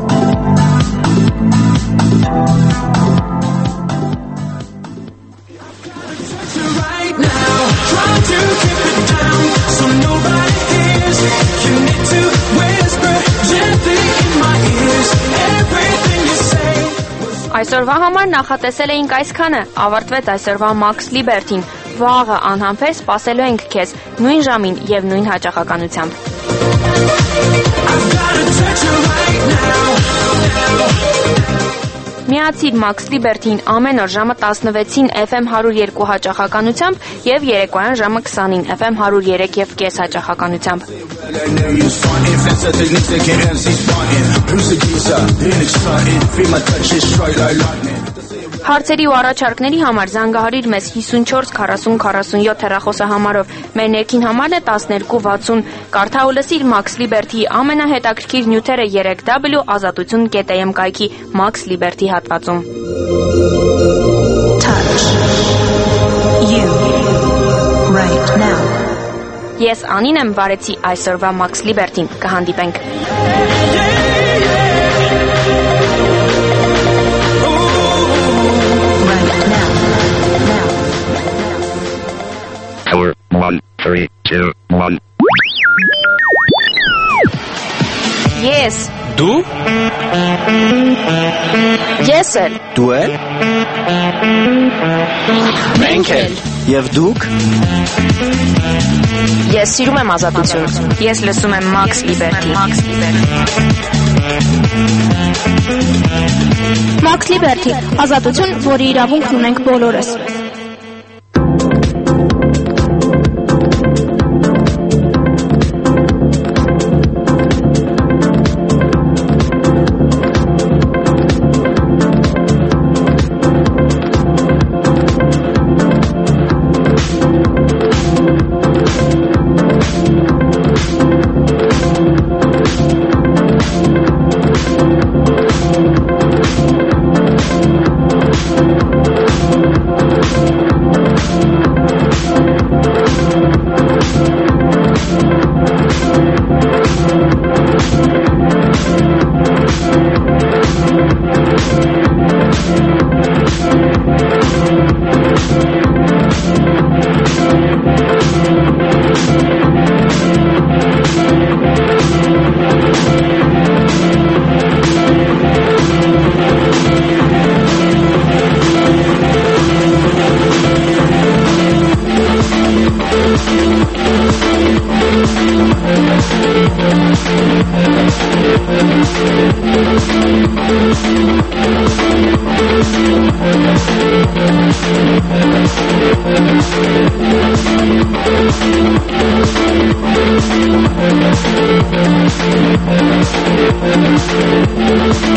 Այսօրվա համար նախատեսել էինք այսքանը, ավարտվեց այսօրվա Max Liberty-ն, վաղը անհամբեր սպասելու ենք քեզ, նույն ժամին եւ նույն հաճախականությամբ։ Միացիր Max Liberty-ին ամեն օր ժամը տասնվեցին Էֆ Էմ հարյուր երկու հաճախականությամբ եւ երեկոյան ժամը քսանին Էֆ Էմ հարյուր երեք եւ կես հաճախականությամբ։ Հարցերի ու առաջարկների համար զանգահարիր մեզ հիսունչորս քառասուն քառասունյոթ հեռախոսահամարով, մեր ներքին համարն է տասներկու վաթսուն, կարդա ու լսիր Max Liberty-ի ամենահետաքրքիր նյութերը երեք դաբլյու ազատություն կետ էմ կայքի Max Liberty հատվածում։ Touch you right now. Ես Անին եմ, վարեցի այսօրվա Max Liberty-ին, կհանդիպենք։ Four, one, three, two, one. Yes. Դու? Ես էլ։ Դու էլ? Մենք էլ։ Եվ դուք? Ես սիրում եմ ազատություն։ Ես լսում եմ Max Liberty։ Max Liberty, ազատություն, որի իրավունքն ունենք բոլորս։ We'll be right back.